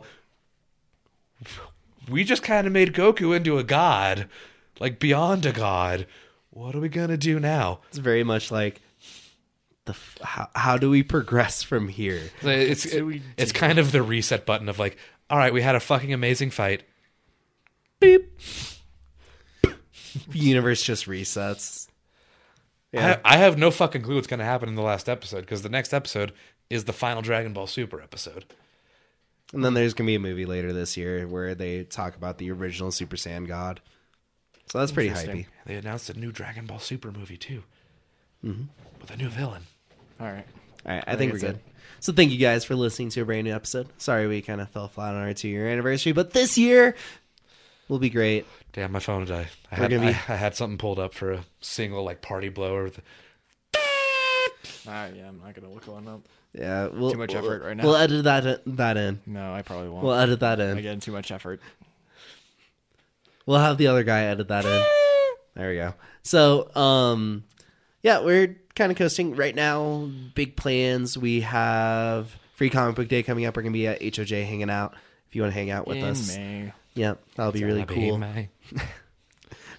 we just kind of made Goku into a god. Like, beyond a god. What are we going to do now? It's very much like, how do we progress from here? It's kind of the reset button of, like, all right, we had a fucking amazing fight. Beep. The universe just resets. Yeah. I have no fucking clue what's going to happen in the last episode, because the next episode is the final Dragon Ball Super episode. And then there's going to be a movie later this year where they talk about the original Super Saiyan God. So that's pretty Interesting. hypey. They announced a new Dragon Ball Super movie too, with a new villain. All right. All right, I think we're that's good. So thank you guys for listening to a brand new episode. Sorry we kind of fell flat on our 2-year anniversary, but this year will be great. Damn, my phone died. I We're gonna be- had something pulled up for a single like party blower. All right, yeah, I'm not gonna look one up. Yeah, Too much effort right now. We'll edit that in. No, I probably won't. We'll edit that in. Again, too much effort. We'll have the other guy edit that in. There we go. So, yeah, we're kind of coasting right now. Big plans. We have Free Comic Book Day coming up. We're gonna be at HOJ hanging out. If you want to hang out with In us, May. yeah, that'll be really cool.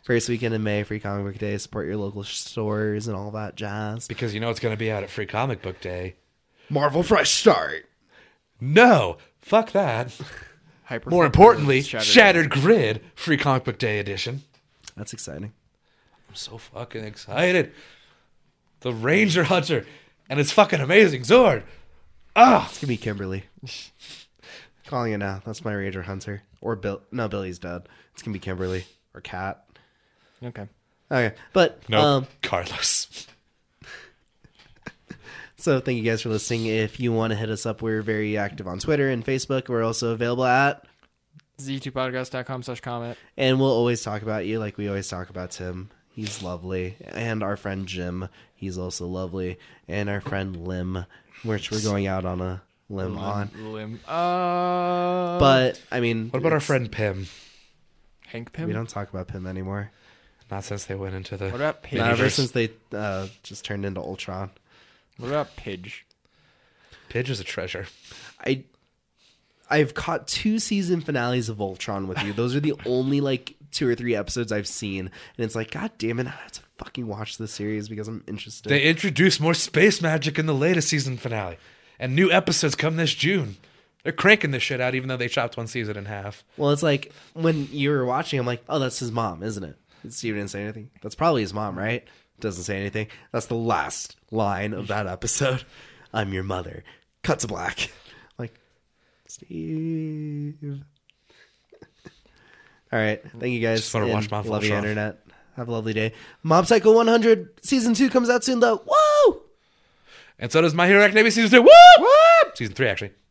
First weekend in May, Free Comic Book Day. Support your local stores and all that jazz. Because you know it's going to be out at Free Comic Book Day. Marvel Fresh Start. No, fuck that. Hyper More importantly, Shattered Grid Free Comic Book Day edition. That's exciting. I'm so fucking excited. The Ranger Hunter and its fucking amazing Zord. Ah, It's gonna be Kimberly. Calling it now. That's my Ranger Hunter. Or Bill. No, Billy's dead. It's gonna be Kimberly or Cat. Okay. Okay, but no, Carlos. So thank you guys for listening. If you want to hit us up, we're very active on Twitter and Facebook. We're also available at z2podcast.com/comment. and we'll always talk about you like we always talk about Tim. He's lovely. And our friend Jim, he's also lovely. And our friend Lim, which we're going out on a limb on. But I mean, What about our friend Pim? Hank Pym? we don't talk about Pim anymore. Not since they went into the... What about Pidge? Not ever since they just turned into Ultron. What about Pidge? Pidge is a treasure. I've caught 2 season finales of Ultron with you. Those are the only like 2 or 3 episodes I've seen, and it's like, God damn it, I have to fucking watch this series because I'm interested. They introduced more space magic in the latest season finale, and new episodes come this June. They're cranking this shit out, even though they chopped one season in half. Well, it's like when you were watching, I'm like, oh, that's his mom, isn't it? Steve didn't say anything. That's probably his mom, right? Doesn't say anything. That's the last line of that episode. I'm your mother. Cut to black. Like, Steve. All right. Thank you guys. Just want to watch Mom Love the Fall internet. Have a lovely day. Mob Psycho 100 Season 2 comes out soon, though. Woo! And so does My Hero Academia Season 2. Woo! Season 3, actually.